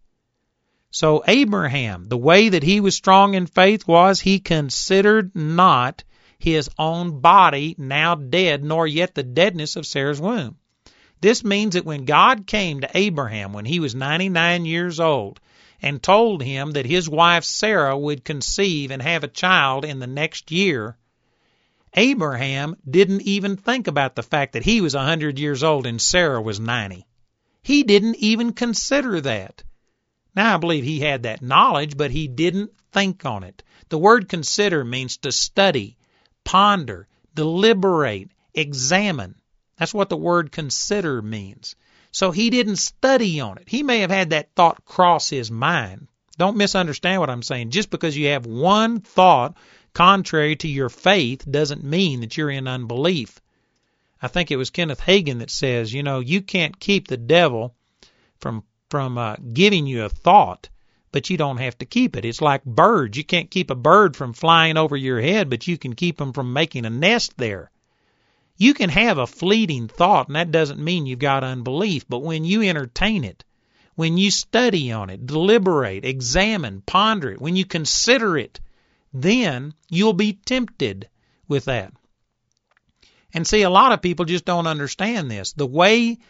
So Abraham, the way that he was strong in faith was he considered not his own body now dead, nor yet the deadness of Sarah's womb. This means that when God came to Abraham when he was 99 years old and told him that his wife Sarah would conceive and have a child in the next year, Abraham didn't even think about the fact that he was 100 years old and Sarah was 90. He didn't even consider that. Now, I believe he had that knowledge, but he didn't think on it. The word consider means to study, ponder, deliberate, examine. That's what the word consider means. So he didn't study on it. He may have had that thought cross his mind. Don't misunderstand what I'm saying. Just because you have one thought contrary to your faith doesn't mean that you're in unbelief. I think it was Kenneth Hagin that says, you can't keep the devil from giving you a thought, but you don't have to keep it. It's like birds. You can't keep a bird from flying over your head, but you can keep them from making a nest there. You can have a fleeting thought, and that doesn't mean you've got unbelief, but when you entertain it, when you study on it, deliberate, examine, ponder it, when you consider it, then you'll be tempted with that. And see, a lot of people just don't understand this. The way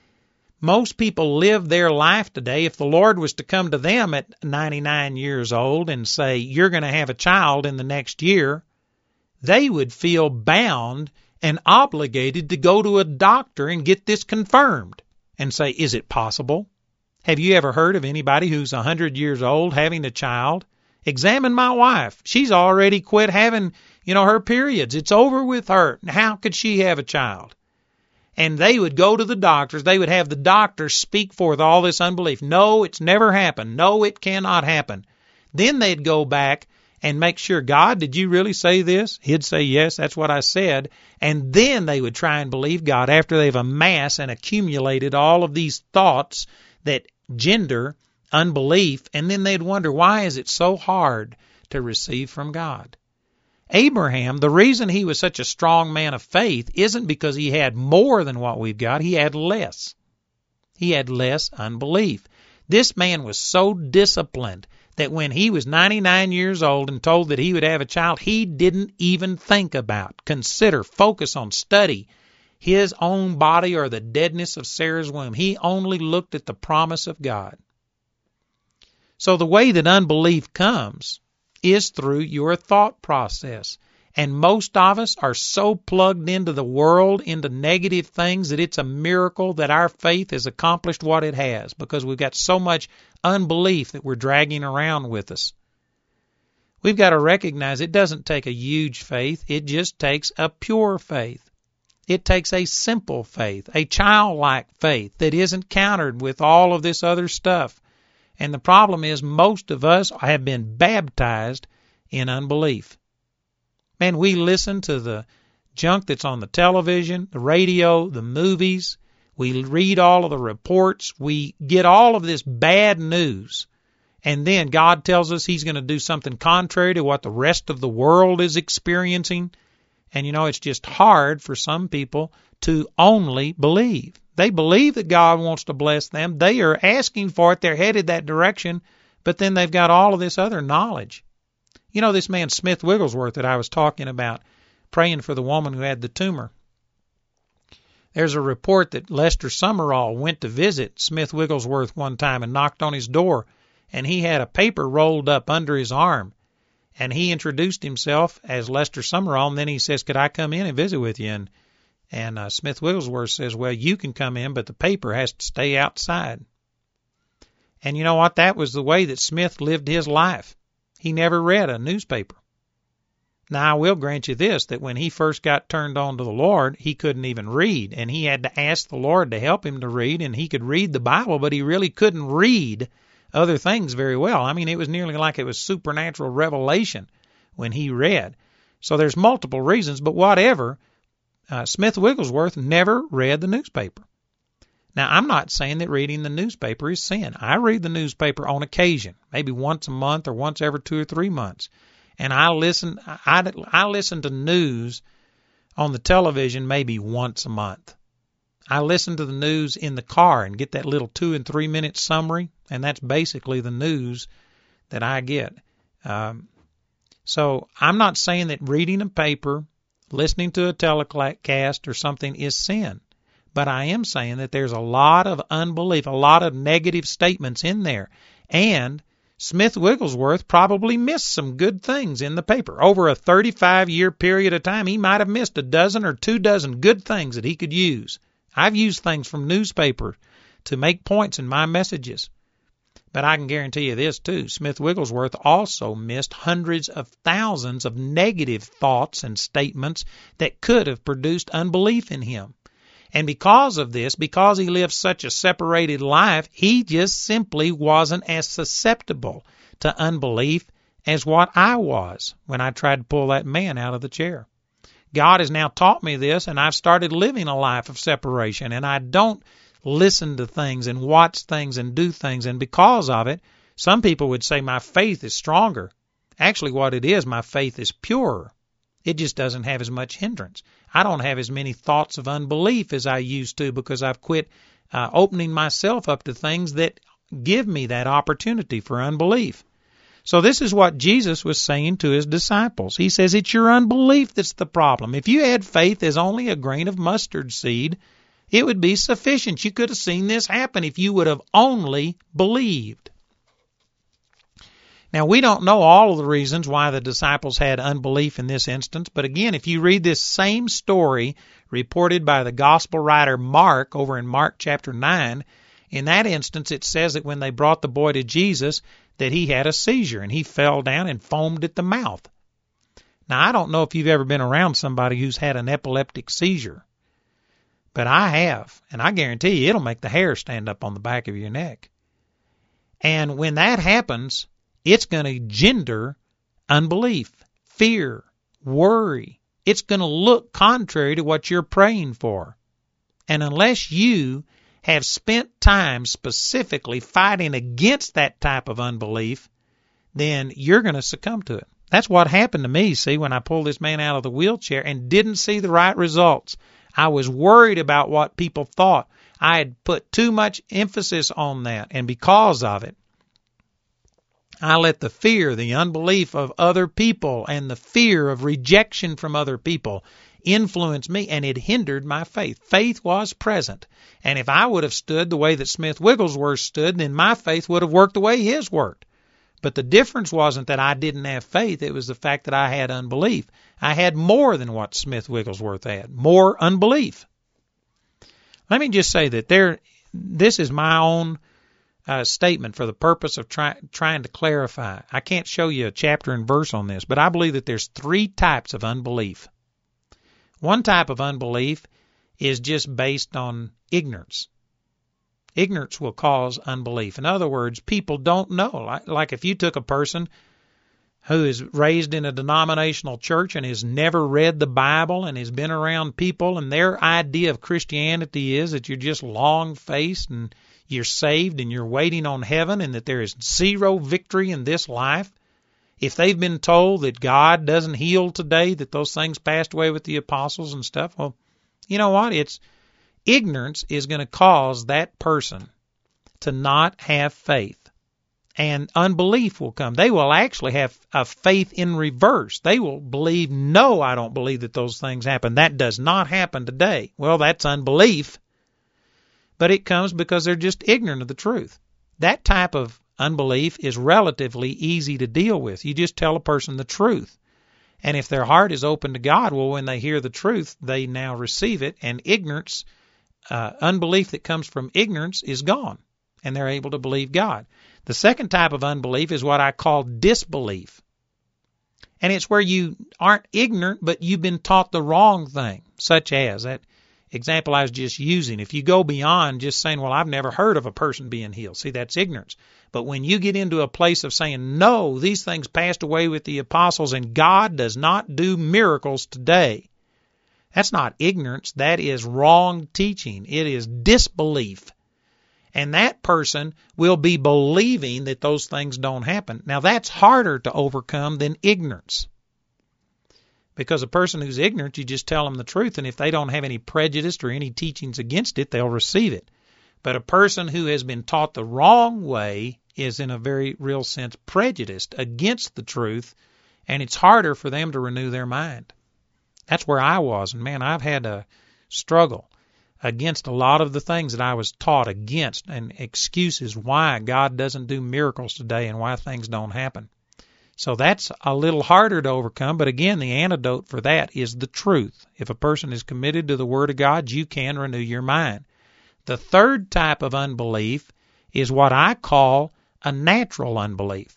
most people live their life today, if the Lord was to come to them at 99 years old and say, you're going to have a child in the next year, they would feel bound and obligated to go to a doctor and get this confirmed and say, is it possible? Have you ever heard of anybody who's 100 years old having a child? Examine my wife. She's already quit having, her periods. It's over with her. How could she have a child? and they would go to the doctors. They would have the doctors speak forth all this unbelief. No, it's never happened. No, it cannot happen. Then they'd go back and make sure, God, did you really say this? He'd say, yes, that's what I said. And then they would try and believe God after they've amassed and accumulated all of these thoughts that gender unbelief, and then they'd wonder, why is it so hard to receive from God? Abraham, the reason he was such a strong man of faith isn't because he had more than what we've got. He had less. He had less unbelief. This man was so disciplined that when he was 99 years old and told that he would have a child, he didn't even think about, consider, focus on, study his own body or the deadness of Sarah's womb. He only looked at the promise of God. So the way that unbelief comes is through your thought process. And most of us are so plugged into the world, into negative things, that it's a miracle that our faith has accomplished what it has, because we've got so much unbelief that we're dragging around with us. We've got to recognize it doesn't take a huge faith. It just takes a pure faith. It takes a simple faith, a childlike faith that isn't countered with all of this other stuff. And the problem is most of us have been baptized in unbelief. Man, we listen to the junk that's on the television, the radio, the movies. We read all of the reports. We get all of this bad news. And then God tells us He's going to do something contrary to what the rest of the world is experiencing. And it's just hard for some people to only believe. They believe that God wants to bless them. They are asking for it. They're headed that direction. But then they've got all of this other knowledge. This man Smith Wigglesworth that I was talking about, praying for the woman who had the tumor. There's a report that Lester Sumrall went to visit Smith Wigglesworth one time and knocked on his door, and he had a paper rolled up under his arm. And he introduced himself as Lester Sumrall, and then he says, could I come in and visit with you? And Smith Wigglesworth says, well, you can come in, but the paper has to stay outside. And you know what? That was the way that Smith lived his life. He never read a newspaper. Now, I will grant you this, that when he first got turned on to the Lord, he couldn't even read, and he had to ask the Lord to help him to read, and he could read the Bible, but he really couldn't read other things very well. I mean, it was nearly like it was supernatural revelation when he read. So there's multiple reasons, but whatever, Smith Wigglesworth never read the newspaper. Now, I'm not saying that reading the newspaper is sin. I read the newspaper on occasion, maybe once a month or once every 2 or 3 months. And I listen to news on the television maybe once a month. I listen to the news in the car and get that little 2 and 3 minute summary, and that's basically the news that I get. So I'm not saying that reading a paper, listening to a telecast or something is sin. But I am saying that there's a lot of unbelief, a lot of negative statements in there. And Smith Wigglesworth probably missed some good things in the paper. Over a 35-year period of time, he might have missed a dozen or 2 dozen good things that he could use. I've used things from newspaper to make points in my messages. But I can guarantee you this, too. Smith Wigglesworth also missed hundreds of thousands of negative thoughts and statements that could have produced unbelief in him. And because of this, because he lived such a separated life, he just simply wasn't as susceptible to unbelief as what I was when I tried to pull that man out of the chair. God has now taught me this, and I've started living a life of separation, and I don't listen to things and watch things and do things, and because of it, some people would say my faith is stronger. Actually, what it is, my faith is purer. It just doesn't have as much hindrance. I don't have as many thoughts of unbelief as I used to because I've quit opening myself up to things that give me that opportunity for unbelief. So this is what Jesus was saying to his disciples. He says, it's your unbelief that's the problem. If you had faith as only a grain of mustard seed, it would be sufficient. You could have seen this happen if you would have only believed. Now, we don't know all of the reasons why the disciples had unbelief in this instance, but again, if you read this same story reported by the gospel writer Mark over in Mark chapter 9, in that instance it says that when they brought the boy to Jesus, that he had a seizure and he fell down and foamed at the mouth. Now, I don't know if you've ever been around somebody who's had an epileptic seizure, But I have, and I guarantee you it'll make the hair stand up on the back of your neck. And when that happens, it's going to gender unbelief, fear, worry. It's going to look contrary to what you're praying for. And unless you have spent time specifically fighting against that type of unbelief, then you're going to succumb to it. That's what happened to me, see, when I pulled this man out of the wheelchair and didn't see the right results. I was worried about what people thought. I had put too much emphasis on that, and because of it, I let the fear, the unbelief of other people, and the fear of rejection from other people influence me, and it hindered my faith. Faith was present, and if I would have stood the way that Smith Wigglesworth stood, then my faith would have worked the way his worked. But the difference wasn't that I didn't have faith. It was the fact that I had unbelief. I had more than what Smith Wigglesworth had, more unbelief. Let me just say that this is my own statement for the purpose of trying to clarify. I can't show you a chapter and verse on this, but I believe that there's 3 types of unbelief. One type of unbelief is just based on ignorance. Ignorance will cause unbelief. In other words, people don't know. Like if you took a person who is raised in a denominational church and has never read the Bible and has been around people, and their idea of Christianity is that you're just long-faced and you're saved and you're waiting on heaven and that there is zero victory in this life. If they've been told that God doesn't heal today, that those things passed away with the apostles and stuff, well, you know what? Ignorance is going to cause that person to not have faith. And unbelief will come. They will actually have a faith in reverse. They will believe, no, I don't believe that those things happen. That does not happen today. Well, that's unbelief. But it comes because they're just ignorant of the truth. That type of unbelief is relatively easy to deal with. You just tell a person the truth. And if their heart is open to God, well, when they hear the truth, they now receive it, and ignorance, unbelief that comes from ignorance is gone, and they're able to believe God. The second type of unbelief is what I call disbelief. And it's where you aren't ignorant, but you've been taught the wrong thing, such as that example I was just using. If you go beyond just saying, well, I've never heard of a person being healed. See, that's ignorance. But when you get into a place of saying, no, these things passed away with the apostles and God does not do miracles today, that's not ignorance. That is wrong teaching. It is disbelief. And that person will be believing that those things don't happen. Now, that's harder to overcome than ignorance. Because a person who's ignorant, you just tell them the truth, and if they don't have any prejudice or any teachings against it, they'll receive it. But a person who has been taught the wrong way is in a very real sense prejudiced against the truth, and it's harder for them to renew their mind. That's where I was, and man, I've had a struggle against a lot of the things that I was taught against, and excuses why God doesn't do miracles today and why things don't happen. So that's a little harder to overcome, but again, the antidote for that is the truth. If a person is committed to the Word of God, you can renew your mind. The third type of unbelief is what I call a natural unbelief.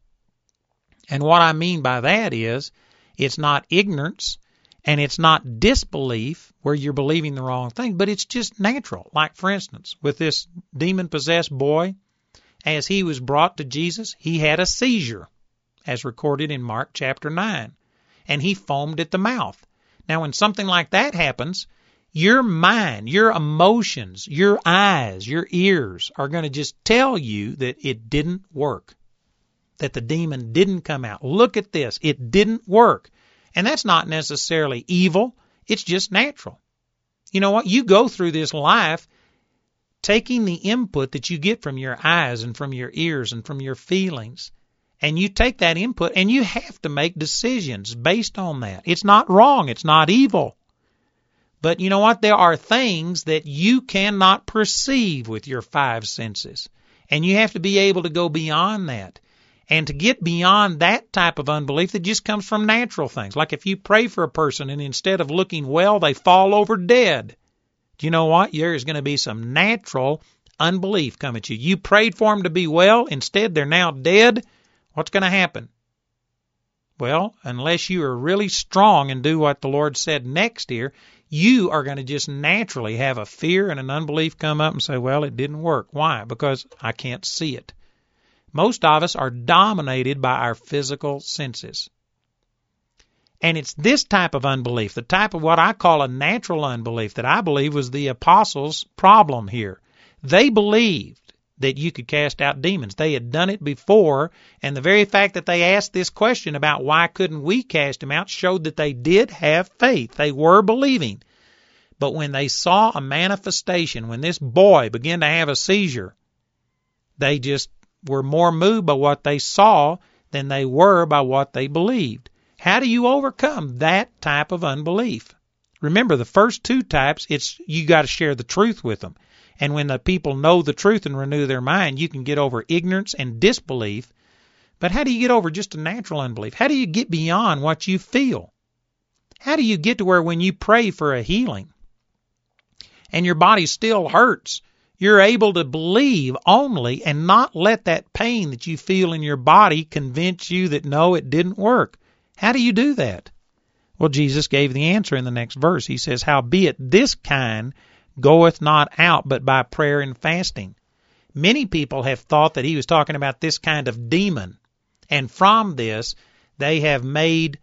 And what I mean by that is it's not ignorance and it's not disbelief where you're believing the wrong thing, but it's just natural. Like, for instance, with this demon-possessed boy, as he was brought to Jesus, he had a seizure, as recorded in Mark chapter 9, and he foamed at the mouth. Now, when something like that happens, your mind, your emotions, your eyes, your ears are going to just tell you that it didn't work, that the demon didn't come out. Look at this. It didn't work. And that's not necessarily evil. It's just natural. You know what? You go through this life taking the input that you get from your eyes and from your ears and from your feelings, and you take that input and you have to make decisions based on that. It's not wrong. It's not evil. But you know what? There are things that you cannot perceive with your 5 senses, and you have to be able to go beyond that. And to get beyond that type of unbelief that just comes from natural things. Like if you pray for a person and instead of looking well, they fall over dead. Do you know what? There is going to be some natural unbelief come at you. You prayed for them to be well. Instead, they're now dead. What's going to happen? Well, unless you are really strong and do what the Lord said next here, you are going to just naturally have a fear and an unbelief come up and say, well, it didn't work. Why? Because I can't see it. Most of us are dominated by our physical senses. And it's this type of unbelief, the type of what I call a natural unbelief, that I believe was the apostles' problem here. They believed that you could cast out demons. They had done it before, and the very fact that they asked this question about why couldn't we cast them out showed that they did have faith. They were believing. But when they saw a manifestation, when this boy began to have a seizure, they just were more moved by what they saw than they were by what they believed. How do you overcome that type of unbelief? Remember, the first two types, it's you got to share the truth with them. And when the people know the truth and renew their mind, you can get over ignorance and disbelief. But how do you get over just a natural unbelief? How do you get beyond what you feel? How do you get to where when you pray for a healing and your body still hurts, you're able to believe only and not let that pain that you feel in your body convince you that no, it didn't work? How do you do that? Well, Jesus gave the answer in the next verse. He says, howbeit this kind goeth not out but by prayer and fasting. Many people have thought that he was talking about this kind of demon. And from this, they have made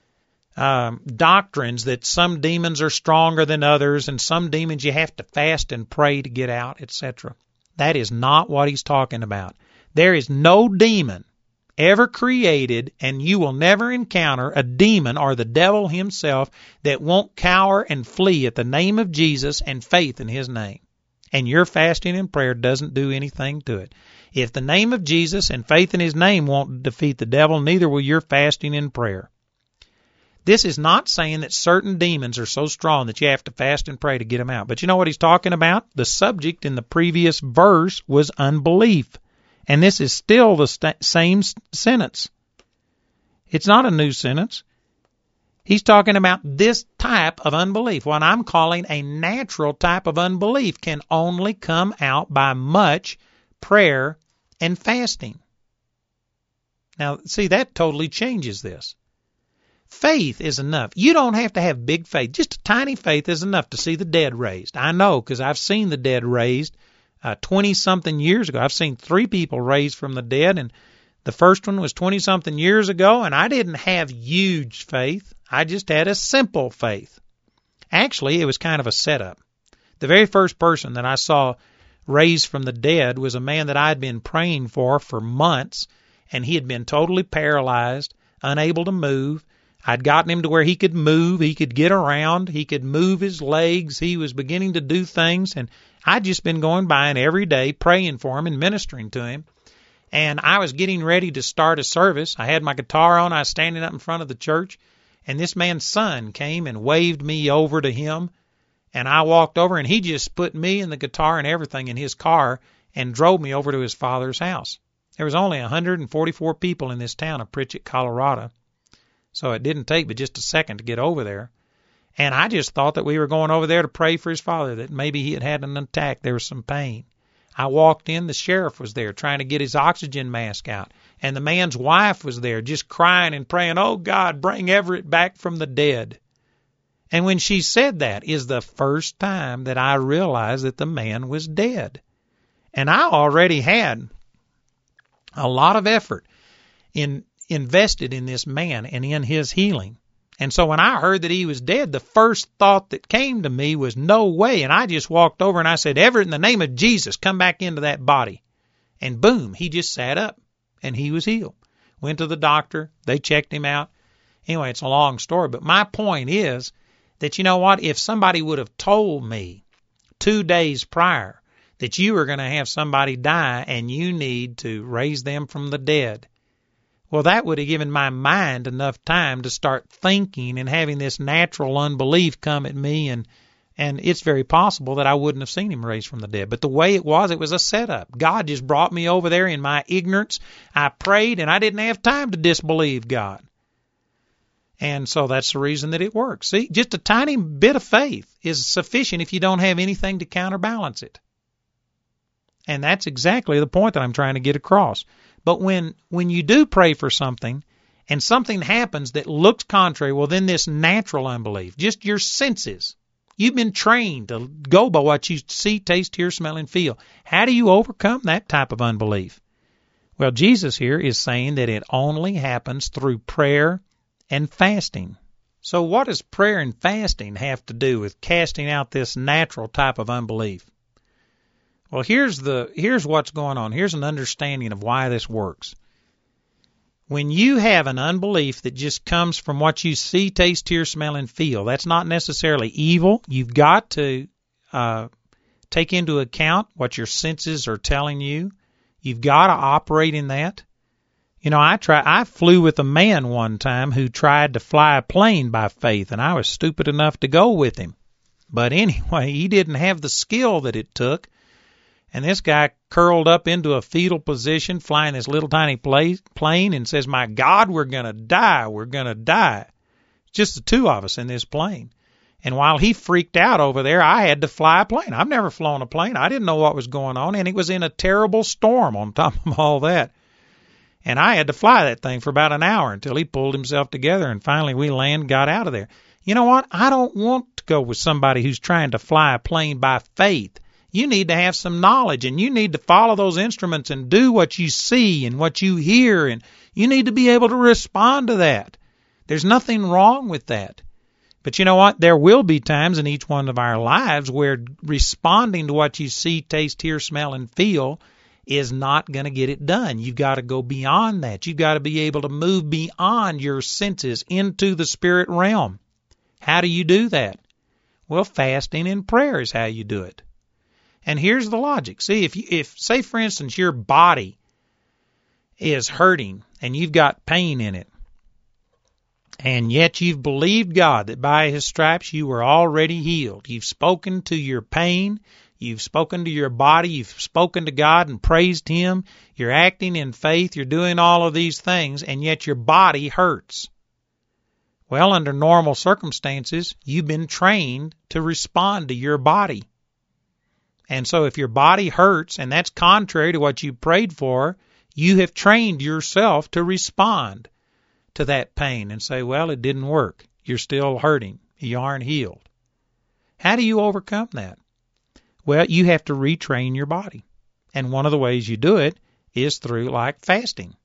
doctrines that some demons are stronger than others, and some demons you have to fast and pray to get out, etc. That is not what he's talking about. There is no demon ever created, and you will never encounter a demon or the devil himself that won't cower and flee at the name of Jesus and faith in his name. And your fasting and prayer doesn't do anything to it. If the name of Jesus and faith in his name won't defeat the devil, neither will your fasting and prayer. This is not saying that certain demons are so strong that you have to fast and pray to get them out. But you know what he's talking about? The subject in the previous verse was unbelief. And this is still the same sentence. It's not a new sentence. He's talking about this type of unbelief. What I'm calling a natural type of unbelief can only come out by much prayer and fasting. Now, see, that totally changes this. Faith is enough. You don't have to have big faith. Just a tiny faith is enough to see the dead raised. I know, because I've seen the dead raised 20-something years ago. I've seen 3 people raised from the dead, and the first one was 20-something years ago, and I didn't have huge faith. I just had a simple faith. Actually, it was kind of a setup. The very first person that I saw raised from the dead was a man that I had been praying for months, and he had been totally paralyzed, unable to move. I'd gotten him to where he could move, he could get around, he could move his legs, he was beginning to do things, and I'd just been going by and every day praying for him and ministering to him. And I was getting ready to start a service. I had my guitar on, I was standing up in front of the church, and this man's son came and waved me over to him, and I walked over, and he just put me and the guitar and everything in his car and drove me over to his father's house. There was only 144 people in this town of Pritchett, Colorado. So it didn't take but just a second to get over there. And I just thought that we were going over there to pray for his father, that maybe he had had an attack, there was some pain. I walked in, the sheriff was there trying to get his oxygen mask out. And the man's wife was there just crying and praying, oh God, bring Everett back from the dead. And when she said that is the first time that I realized that the man was dead. And I already had a lot of effort invested in this man and in his healing. And so when I heard that he was dead, the first thought that came to me was no way. And I just walked over and I said, Everett, in the name of Jesus, come back into that body. And boom, he just sat up and he was healed. Went to the doctor. They checked him out. Anyway, it's a long story. But my point is that, you know what, if somebody would have told me 2 days prior that you were going to have somebody die and you need to raise them from the dead, well, that would have given my mind enough time to start thinking and having this natural unbelief come at me, and it's very possible that I wouldn't have seen him raised from the dead. But the way it was a setup. God just brought me over there in my ignorance. I prayed, and I didn't have time to disbelieve God. And so that's the reason that it works. See, just a tiny bit of faith is sufficient if you don't have anything to counterbalance it. And that's exactly the point that I'm trying to get across. But when you do pray for something and something happens that looks contrary, well, then this natural unbelief, just your senses, You've been trained to go by what you see, taste, hear, smell, and feel. How do you overcome that type of unbelief? Well, Jesus here is saying that it only happens through prayer and fasting. So what does prayer and fasting have to do with casting out this natural type of unbelief? Well, here's what's going on. Here's an understanding of why this works. When you have an unbelief that just comes from what you see, taste, hear, smell, and feel, that's not necessarily evil. You've got to take into account what your senses are telling you. You've got to operate in that. You know, I flew with a man one time who tried to fly a plane by faith, and I was stupid enough to go with him. But anyway, he didn't have the skill that it took. And this guy curled up into a fetal position flying this little tiny plane and says, "My God, we're going to die. We're going to die." Just the two of us in this plane. And while he freaked out over there, I had to fly a plane. I've never flown a plane. I didn't know what was going on, and it was in a terrible storm on top of all that. And I had to fly that thing for about an hour until he pulled himself together, and finally we got out of there. You know what? I don't want to go with somebody who's trying to fly a plane by faith. You need to have some knowledge, and you need to follow those instruments and do what you see and what you hear, and you need to be able to respond to that. There's nothing wrong with that. But you know what? There will be times in each one of our lives where responding to what you see, taste, hear, smell, and feel is not going to get it done. You've got to go beyond that. You've got to be able to move beyond your senses into the spirit realm. How do you do that? Well, fasting and prayer is how you do it. And here's the logic. See, if say, for instance, your body is hurting and you've got pain in it, and yet you've believed God that by His stripes you were already healed. You've spoken to your pain. You've spoken to your body. You've spoken to God and praised Him. You're acting in faith. You're doing all of these things, and yet your body hurts. Well, under normal circumstances, you've been trained to respond to your body. And so if your body hurts, and that's contrary to what you prayed for, you have trained yourself to respond to that pain and say, well, it didn't work. You're still hurting. You aren't healed. How do you overcome that? Well, you have to retrain your body. And one of the ways you do it is through like fasting.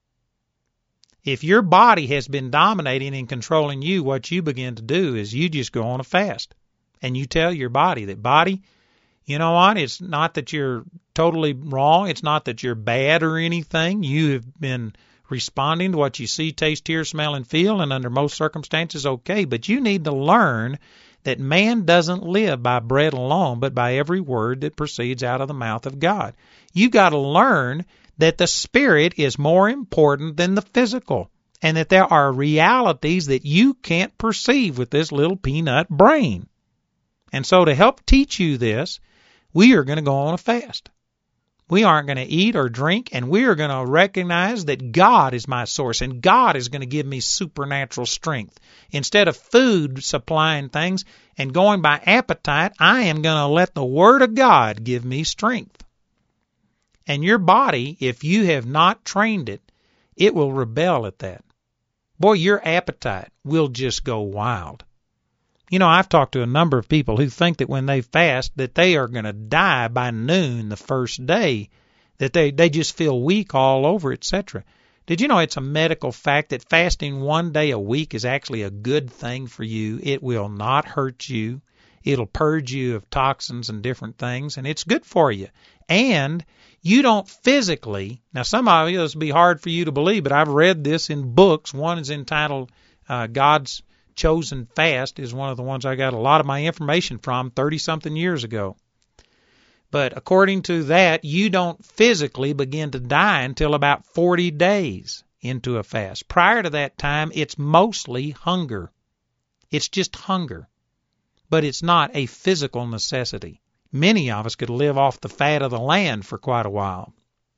If your body has been dominating and controlling you, what you begin to do is you just go on a fast. And you tell your body that, body, you know what? It's not that you're totally wrong. It's not that you're bad or anything. You have been responding to what you see, taste, hear, smell, and feel, and under most circumstances, okay. But you need to learn that man doesn't live by bread alone, but by every word that proceeds out of the mouth of God. You've got to learn that the spirit is more important than the physical, and that there are realities that you can't perceive with this little peanut brain. And so to help teach you this, we are going to go on a fast. We aren't going to eat or drink, and we are going to recognize that God is my source, and God is going to give me supernatural strength. Instead of food supplying things and going by appetite, I am going to let the Word of God give me strength. And your body, if you have not trained it, it will rebel at that. Boy, your appetite will just go wild. You know, I've talked to a number of people who think that when they fast that they are going to die by noon the first day, that they just feel weak all over, etc. Did you know it's a medical fact that fasting one day a week is actually a good thing for you? It will not hurt you. It'll purge you of toxins and different things, and it's good for you. And you don't physically, now some of you, this will be hard for you to believe, but I've read this in books. One is entitled God's Chosen Fast, is one of the ones I got a lot of my information from 30-something years ago. But according to that, you don't physically begin to die until about 40 days into a fast. Prior to that time, it's mostly hunger. It's just hunger. But it's not a physical necessity. Many of us could live off the fat of the land for quite a while.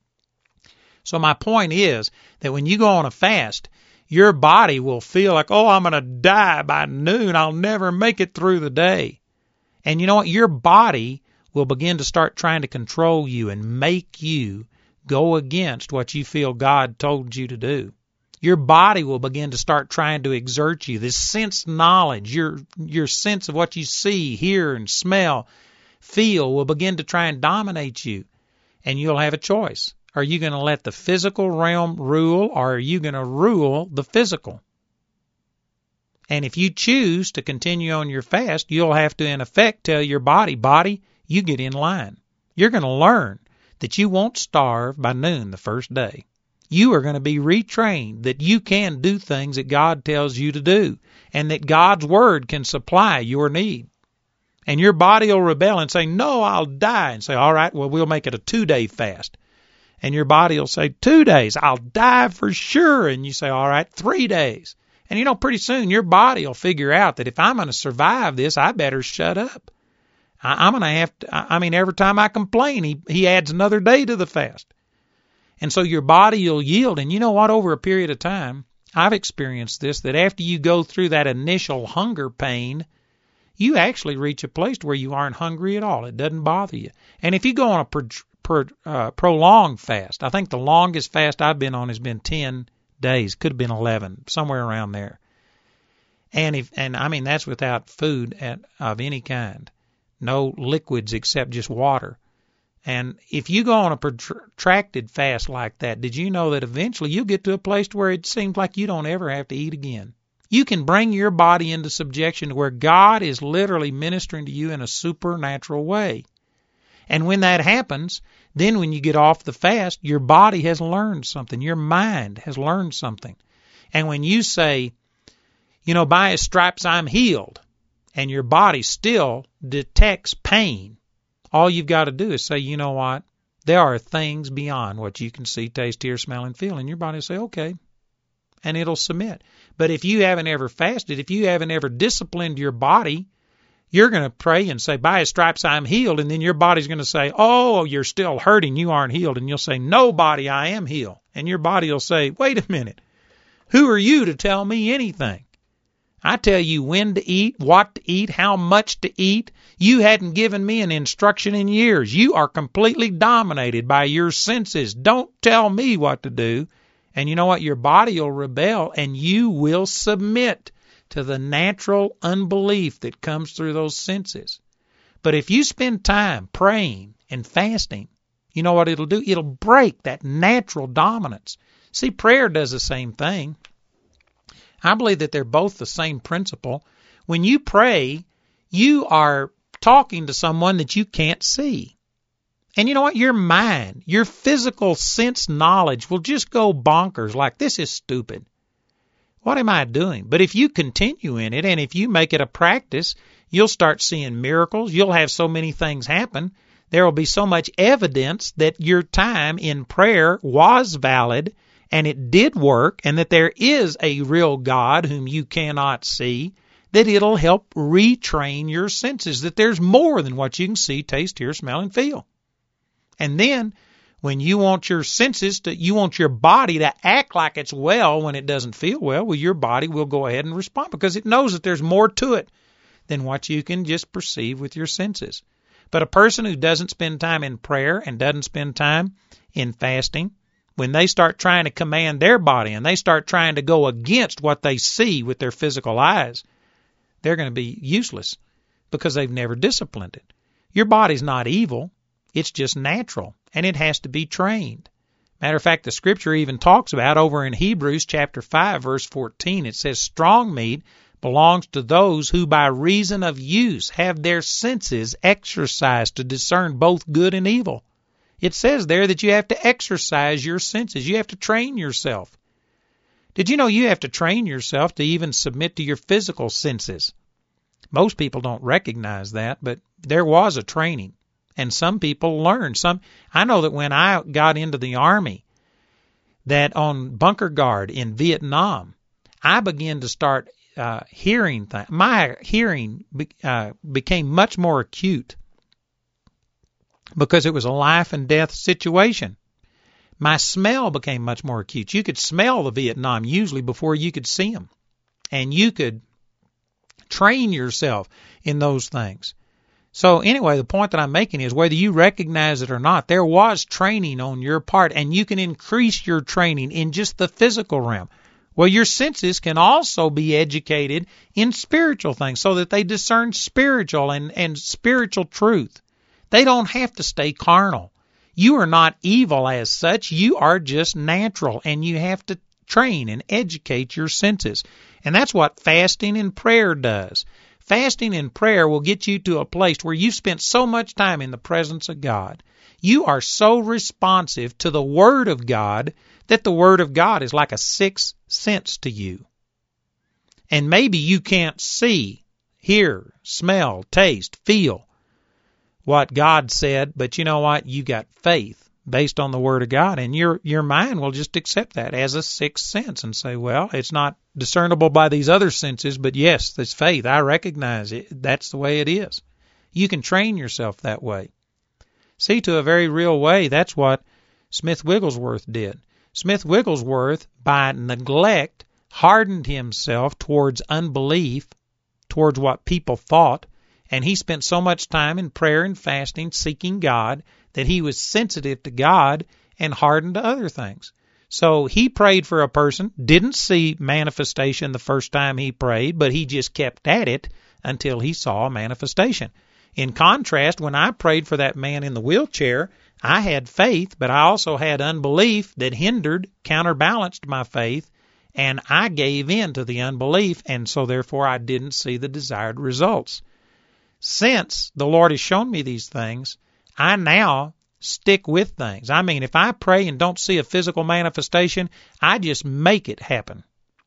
So my point is that when you go on a fast, your body will feel like, oh, I'm going to die by noon. I'll never make it through the day. And you know what? Your body will begin to start trying to control you and make you go against what you feel God told you to do. Your body will begin to start trying to exert you. This sense knowledge, your sense of what you see, hear, and smell, feel will begin to try and dominate you. And you'll have a choice. Are you going to let the physical realm rule, or are you going to rule the physical? And if you choose to continue on your fast, you'll have to, in effect, tell your body, you get in line. You're going to learn that you won't starve by noon the first day. You are going to be retrained that you can do things that God tells you to do, and that God's Word can supply your need. And your body will rebel and say, no, I'll die. And say, all right, well, we'll make it a 2-day fast. And your body will say, 2 days, I'll die for sure. And you say, all right, 3 days. And pretty soon your body will figure out that if I'm going to survive this, I better shut up. I'm going to have to, every time I complain, he adds another day to the fast. And so your body will yield. And you know what? Over a period of time, I've experienced this, that after you go through that initial hunger pain, you actually reach a place where you aren't hungry at all. It doesn't bother you. And if you go on a prolonged fast, I think the longest fast I've been on has been 10 days. Could have been 11, somewhere around there. And that's without food of any kind. No liquids except just water. And if you go on a protracted fast like that, did you know that eventually you'll get to a place where it seems like you don't ever have to eat again? You can bring your body into subjection to where God is literally ministering to you in a supernatural way. And when that happens, then when you get off the fast, your body has learned something. Your mind has learned something. And when you say, by His stripes I'm healed, and your body still detects pain, all you've got to do is say, you know what? There are things beyond what you can see, taste, hear, smell, and feel. And your body will say, okay. And it'll submit. But if you haven't ever fasted, if you haven't ever disciplined your body, you're going to pray and say, by His stripes I'm healed. And then your body's going to say, oh, you're still hurting. You aren't healed. And you'll say, no, body, I am healed. And your body will say, wait a minute. Who are you to tell me anything? I tell you when to eat, what to eat, how much to eat. You hadn't given me an instruction in years. You are completely dominated by your senses. Don't tell me what to do. And you know what? Your body will rebel, and you will submit to the natural unbelief that comes through those senses. But if you spend time praying and fasting, you know what it'll do? It'll break that natural dominance. See, prayer does the same thing. I believe that they're both the same principle. When you pray, you are talking to someone that you can't see. And you know what? Your mind, your physical sense knowledge will just go bonkers like, this is stupid. What am I doing? But if you continue in it, and if you make it a practice, you'll start seeing miracles. You'll have so many things happen. There will be so much evidence that your time in prayer was valid, and it did work, and that there is a real God whom you cannot see, that it'll help retrain your senses, that there's more than what you can see, taste, hear, smell, and feel. And then when you want your senses you want your body to act like it's well when it doesn't feel well, your body will go ahead and respond because it knows that there's more to it than what you can just perceive with your senses. But a person who doesn't spend time in prayer and doesn't spend time in fasting, when they start trying to command their body and they start trying to go against what they see with their physical eyes, they're going to be useless because they've never disciplined it. Your body's not evil. It's just natural, and it has to be trained. Matter of fact, the Scripture even talks about over in Hebrews chapter 5, verse 14, it says, strong meat belongs to those who by reason of use have their senses exercised to discern both good and evil. It says there that you have to exercise your senses. You have to train yourself. Did you know you have to train yourself to even submit to your physical senses? Most people don't recognize that, but there was a training. And some people learn. I know that when I got into the Army, that on bunker guard in Vietnam, I began to start hearing things. My hearing became much more acute because it was a life and death situation. My smell became much more acute. You could smell the Vietnam usually before you could see them. And you could train yourself in those things. So anyway, the point that I'm making is whether you recognize it or not, there was training on your part, and you can increase your training in just the physical realm. Well, your senses can also be educated in spiritual things so that they discern spiritual and spiritual truth. They don't have to stay carnal. You are not evil as such. You are just natural, and you have to train and educate your senses. And that's what fasting and prayer does. Fasting and prayer will get you to a place where you've spent so much time in the presence of God. You are so responsive to the Word of God that the Word of God is like a sixth sense to you. And maybe you can't see, hear, smell, taste, feel what God said, but you know what? You got faith based on the Word of God, and your mind will just accept that as a sixth sense and say, well, it's not discernible by these other senses, but yes, this faith, I recognize it. That's the way it is. You can train yourself that way. See, to a very real way, that's what Smith Wigglesworth did. Smith Wigglesworth, by neglect, hardened himself towards unbelief, towards what people thought, and he spent so much time in prayer and fasting, seeking God, that he was sensitive to God and hardened to other things. So he prayed for a person, didn't see manifestation the first time he prayed, but he just kept at it until he saw a manifestation. In contrast, when I prayed for that man in the wheelchair, I had faith, but I also had unbelief that hindered, counterbalanced my faith, and I gave in to the unbelief, and so therefore I didn't see the desired results. Since the Lord has shown me these things, I now stick with things. I mean, if I pray and don't see a physical manifestation, I just make it happen.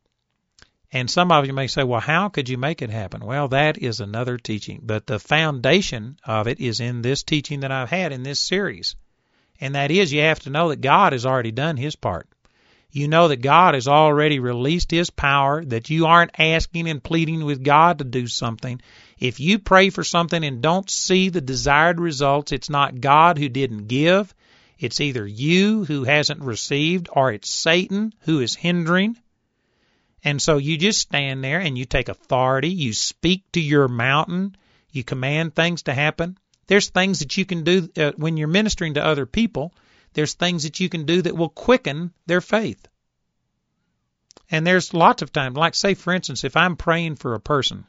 And some of you may say, well, how could you make it happen? Well, that is another teaching. But the foundation of it is in this teaching that I've had in this series. And that is, you have to know that God has already done His part. You know that God has already released His power, that you aren't asking and pleading with God to do something. If you pray for something and don't see the desired results, it's not God who didn't give. It's either you who hasn't received, or it's Satan who is hindering. And so you just stand there and you take authority. You speak to your mountain. You command things to happen. There's things that you can do when you're ministering to other people. There's things that you can do that will quicken their faith. And there's lots of times, like say, for instance, if I'm praying for a person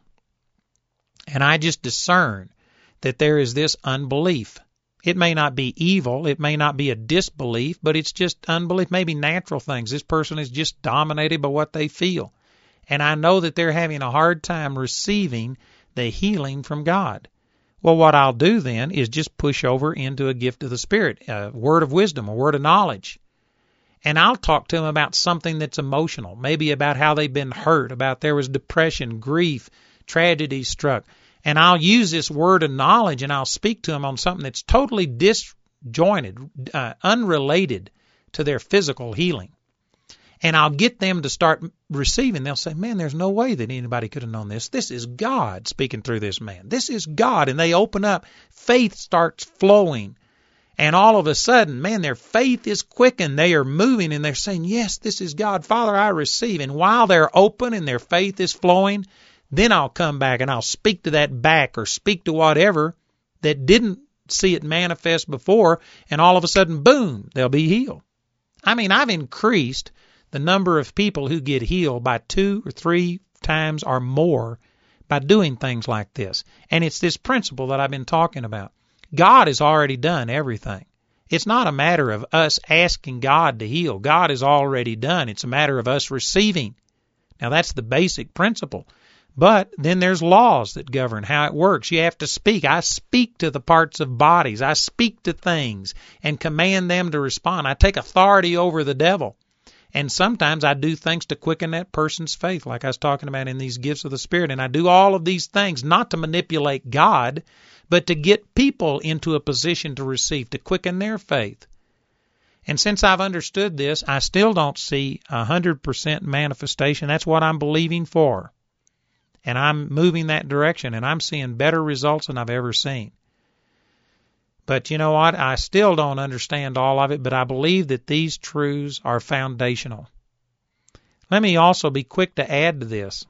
and I just discern that there is this unbelief. It may not be evil, it may not be a disbelief, but it's just unbelief, maybe natural things. This person is just dominated by what they feel. And I know that they're having a hard time receiving the healing from God. Well, what I'll do then is just push over into a gift of the Spirit, a word of wisdom, a word of knowledge. And I'll talk to them about something that's emotional, maybe about how they've been hurt, about there was depression, grief, tragedy struck. And I'll use this word of knowledge and I'll speak to them on something that's totally disjointed, unrelated to their physical healing. And I'll get them to start receiving. They'll say, man, there's no way that anybody could have known this. This is God speaking through this man. This is God. And they open up. Faith starts flowing. And all of a sudden, man, their faith is quickened. They are moving and they're saying, yes, this is God. Father, I receive. And while they're open and their faith is flowing, then I'll come back and I'll speak to that back or speak to whatever that didn't see it manifest before, and all of a sudden, boom, they'll be healed. I mean, I've increased the number of people who get healed by 2 or 3 times or more by doing things like this. And it's this principle that I've been talking about. God has already done everything. It's not a matter of us asking God to heal. God has already done. It's a matter of us receiving. Now, that's the basic principle. But then there's laws that govern how it works. You have to speak. I speak to the parts of bodies. I speak to things and command them to respond. I take authority over the devil. And sometimes I do things to quicken that person's faith, like I was talking about in these gifts of the Spirit. And I do all of these things not to manipulate God, but to get people into a position to receive, to quicken their faith. And since I've understood this, I still don't see 100% manifestation. That's what I'm believing for. And I'm moving that direction, and I'm seeing better results than I've ever seen. But you know what? I still don't understand all of it, but I believe that these truths are foundational. Let me also be quick to add to this,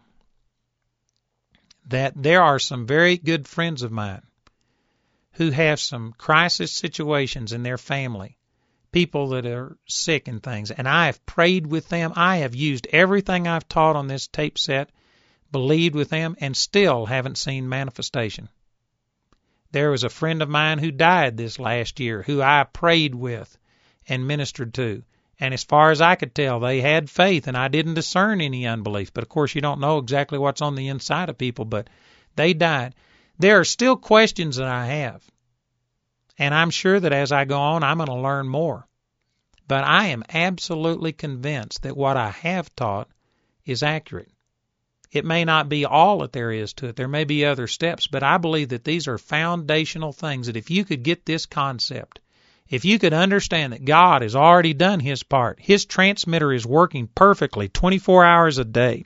that there are some very good friends of mine who have some crisis situations in their family, people that are sick and things, and I have prayed with them. I have used everything I've taught on this tape set, believed with them, and still haven't seen manifestation. There was a friend of mine who died this last year who I prayed with and ministered to. And as far as I could tell, they had faith, and I didn't discern any unbelief. But, of course, you don't know exactly what's on the inside of people, but they died. There are still questions that I have. And I'm sure that as I go on, I'm going to learn more. But I am absolutely convinced that what I have taught is accurate. It may not be all that there is to it. There may be other steps, but I believe that these are foundational things, that if you could get this concept, if you could understand that God has already done His part, His transmitter is working perfectly 24 hours a day.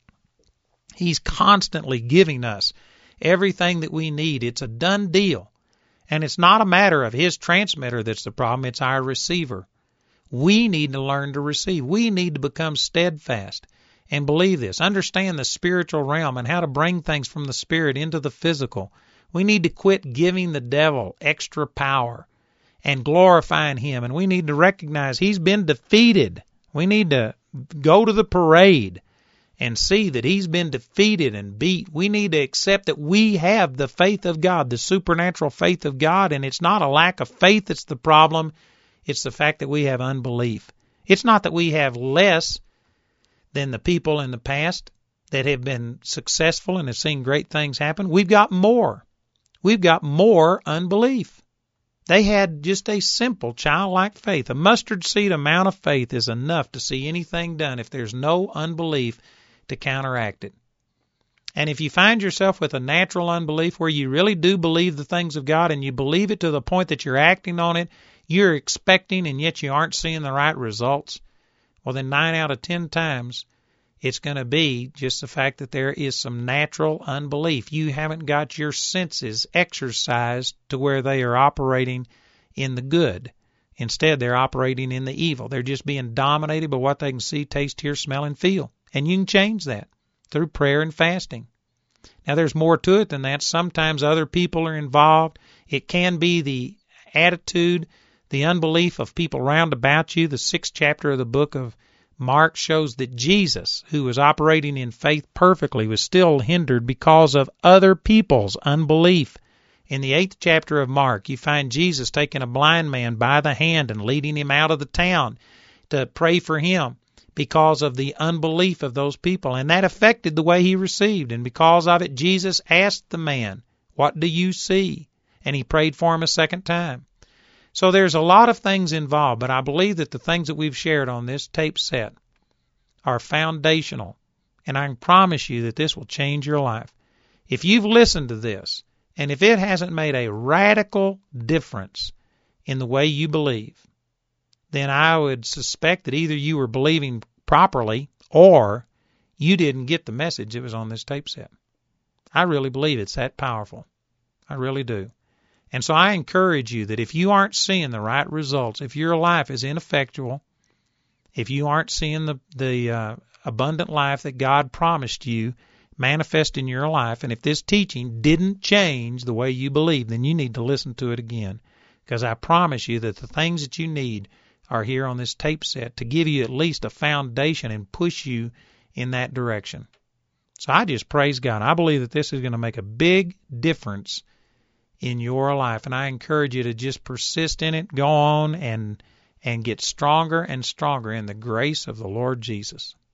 He's constantly giving us everything that we need. It's a done deal. And it's not a matter of His transmitter that's the problem, it's our receiver. We need to learn to receive. We need to become steadfast and believe this. Understand the spiritual realm and how to bring things from the spirit into the physical. We need to quit giving the devil extra power and glorifying him. And we need to recognize he's been defeated. We need to go to the parade and see that he's been defeated and beat. We need to accept that we have the faith of God, the supernatural faith of God, and it's not a lack of faith that's the problem. It's the fact that we have unbelief. It's not that we have less than the people in the past that have been successful and have seen great things happen. We've got more. We've got more unbelief. They had just a simple childlike faith. A mustard seed amount of faith is enough to see anything done if there's no unbelief to counteract it. And if you find yourself with a natural unbelief where you really do believe the things of God and you believe it to the point that you're acting on it, you're expecting and yet you aren't seeing the right results, well then 9 out of 10 times it's going to be just the fact that there is some natural unbelief. You haven't got your senses exercised to where they are operating in the good. Instead, they're operating in the evil. They're just being dominated by what they can see, taste, hear, smell, and feel. And you can change that through prayer and fasting. Now, there's more to it than that. Sometimes other people are involved. It can be the attitude, the unbelief of people round about you. The 6th chapter of the book of Mark shows that Jesus, who was operating in faith perfectly, was still hindered because of other people's unbelief. In the 8th chapter of Mark, you find Jesus taking a blind man by the hand and leading him out of the town to pray for him because of the unbelief of those people. And that affected the way he received. And because of it, Jesus asked the man, "What do you see?" And he prayed for him a second time. So there's a lot of things involved, but I believe that the things that we've shared on this tape set are foundational, and I can promise you that this will change your life. If you've listened to this, and if it hasn't made a radical difference in the way you believe, then I would suspect that either you were believing properly or you didn't get the message that was on this tape set. I really believe it's that powerful. I really do. And so I encourage you that if you aren't seeing the right results, if your life is ineffectual, if you aren't seeing the abundant life that God promised you manifest in your life, and if this teaching didn't change the way you believe, then you need to listen to it again. Because I promise you that the things that you need are here on this tape set to give you at least a foundation and push you in that direction. So I just praise God. I believe that this is going to make a big difference in your life, and I encourage you to just persist in it, go on, and get stronger and stronger in the grace of the Lord Jesus.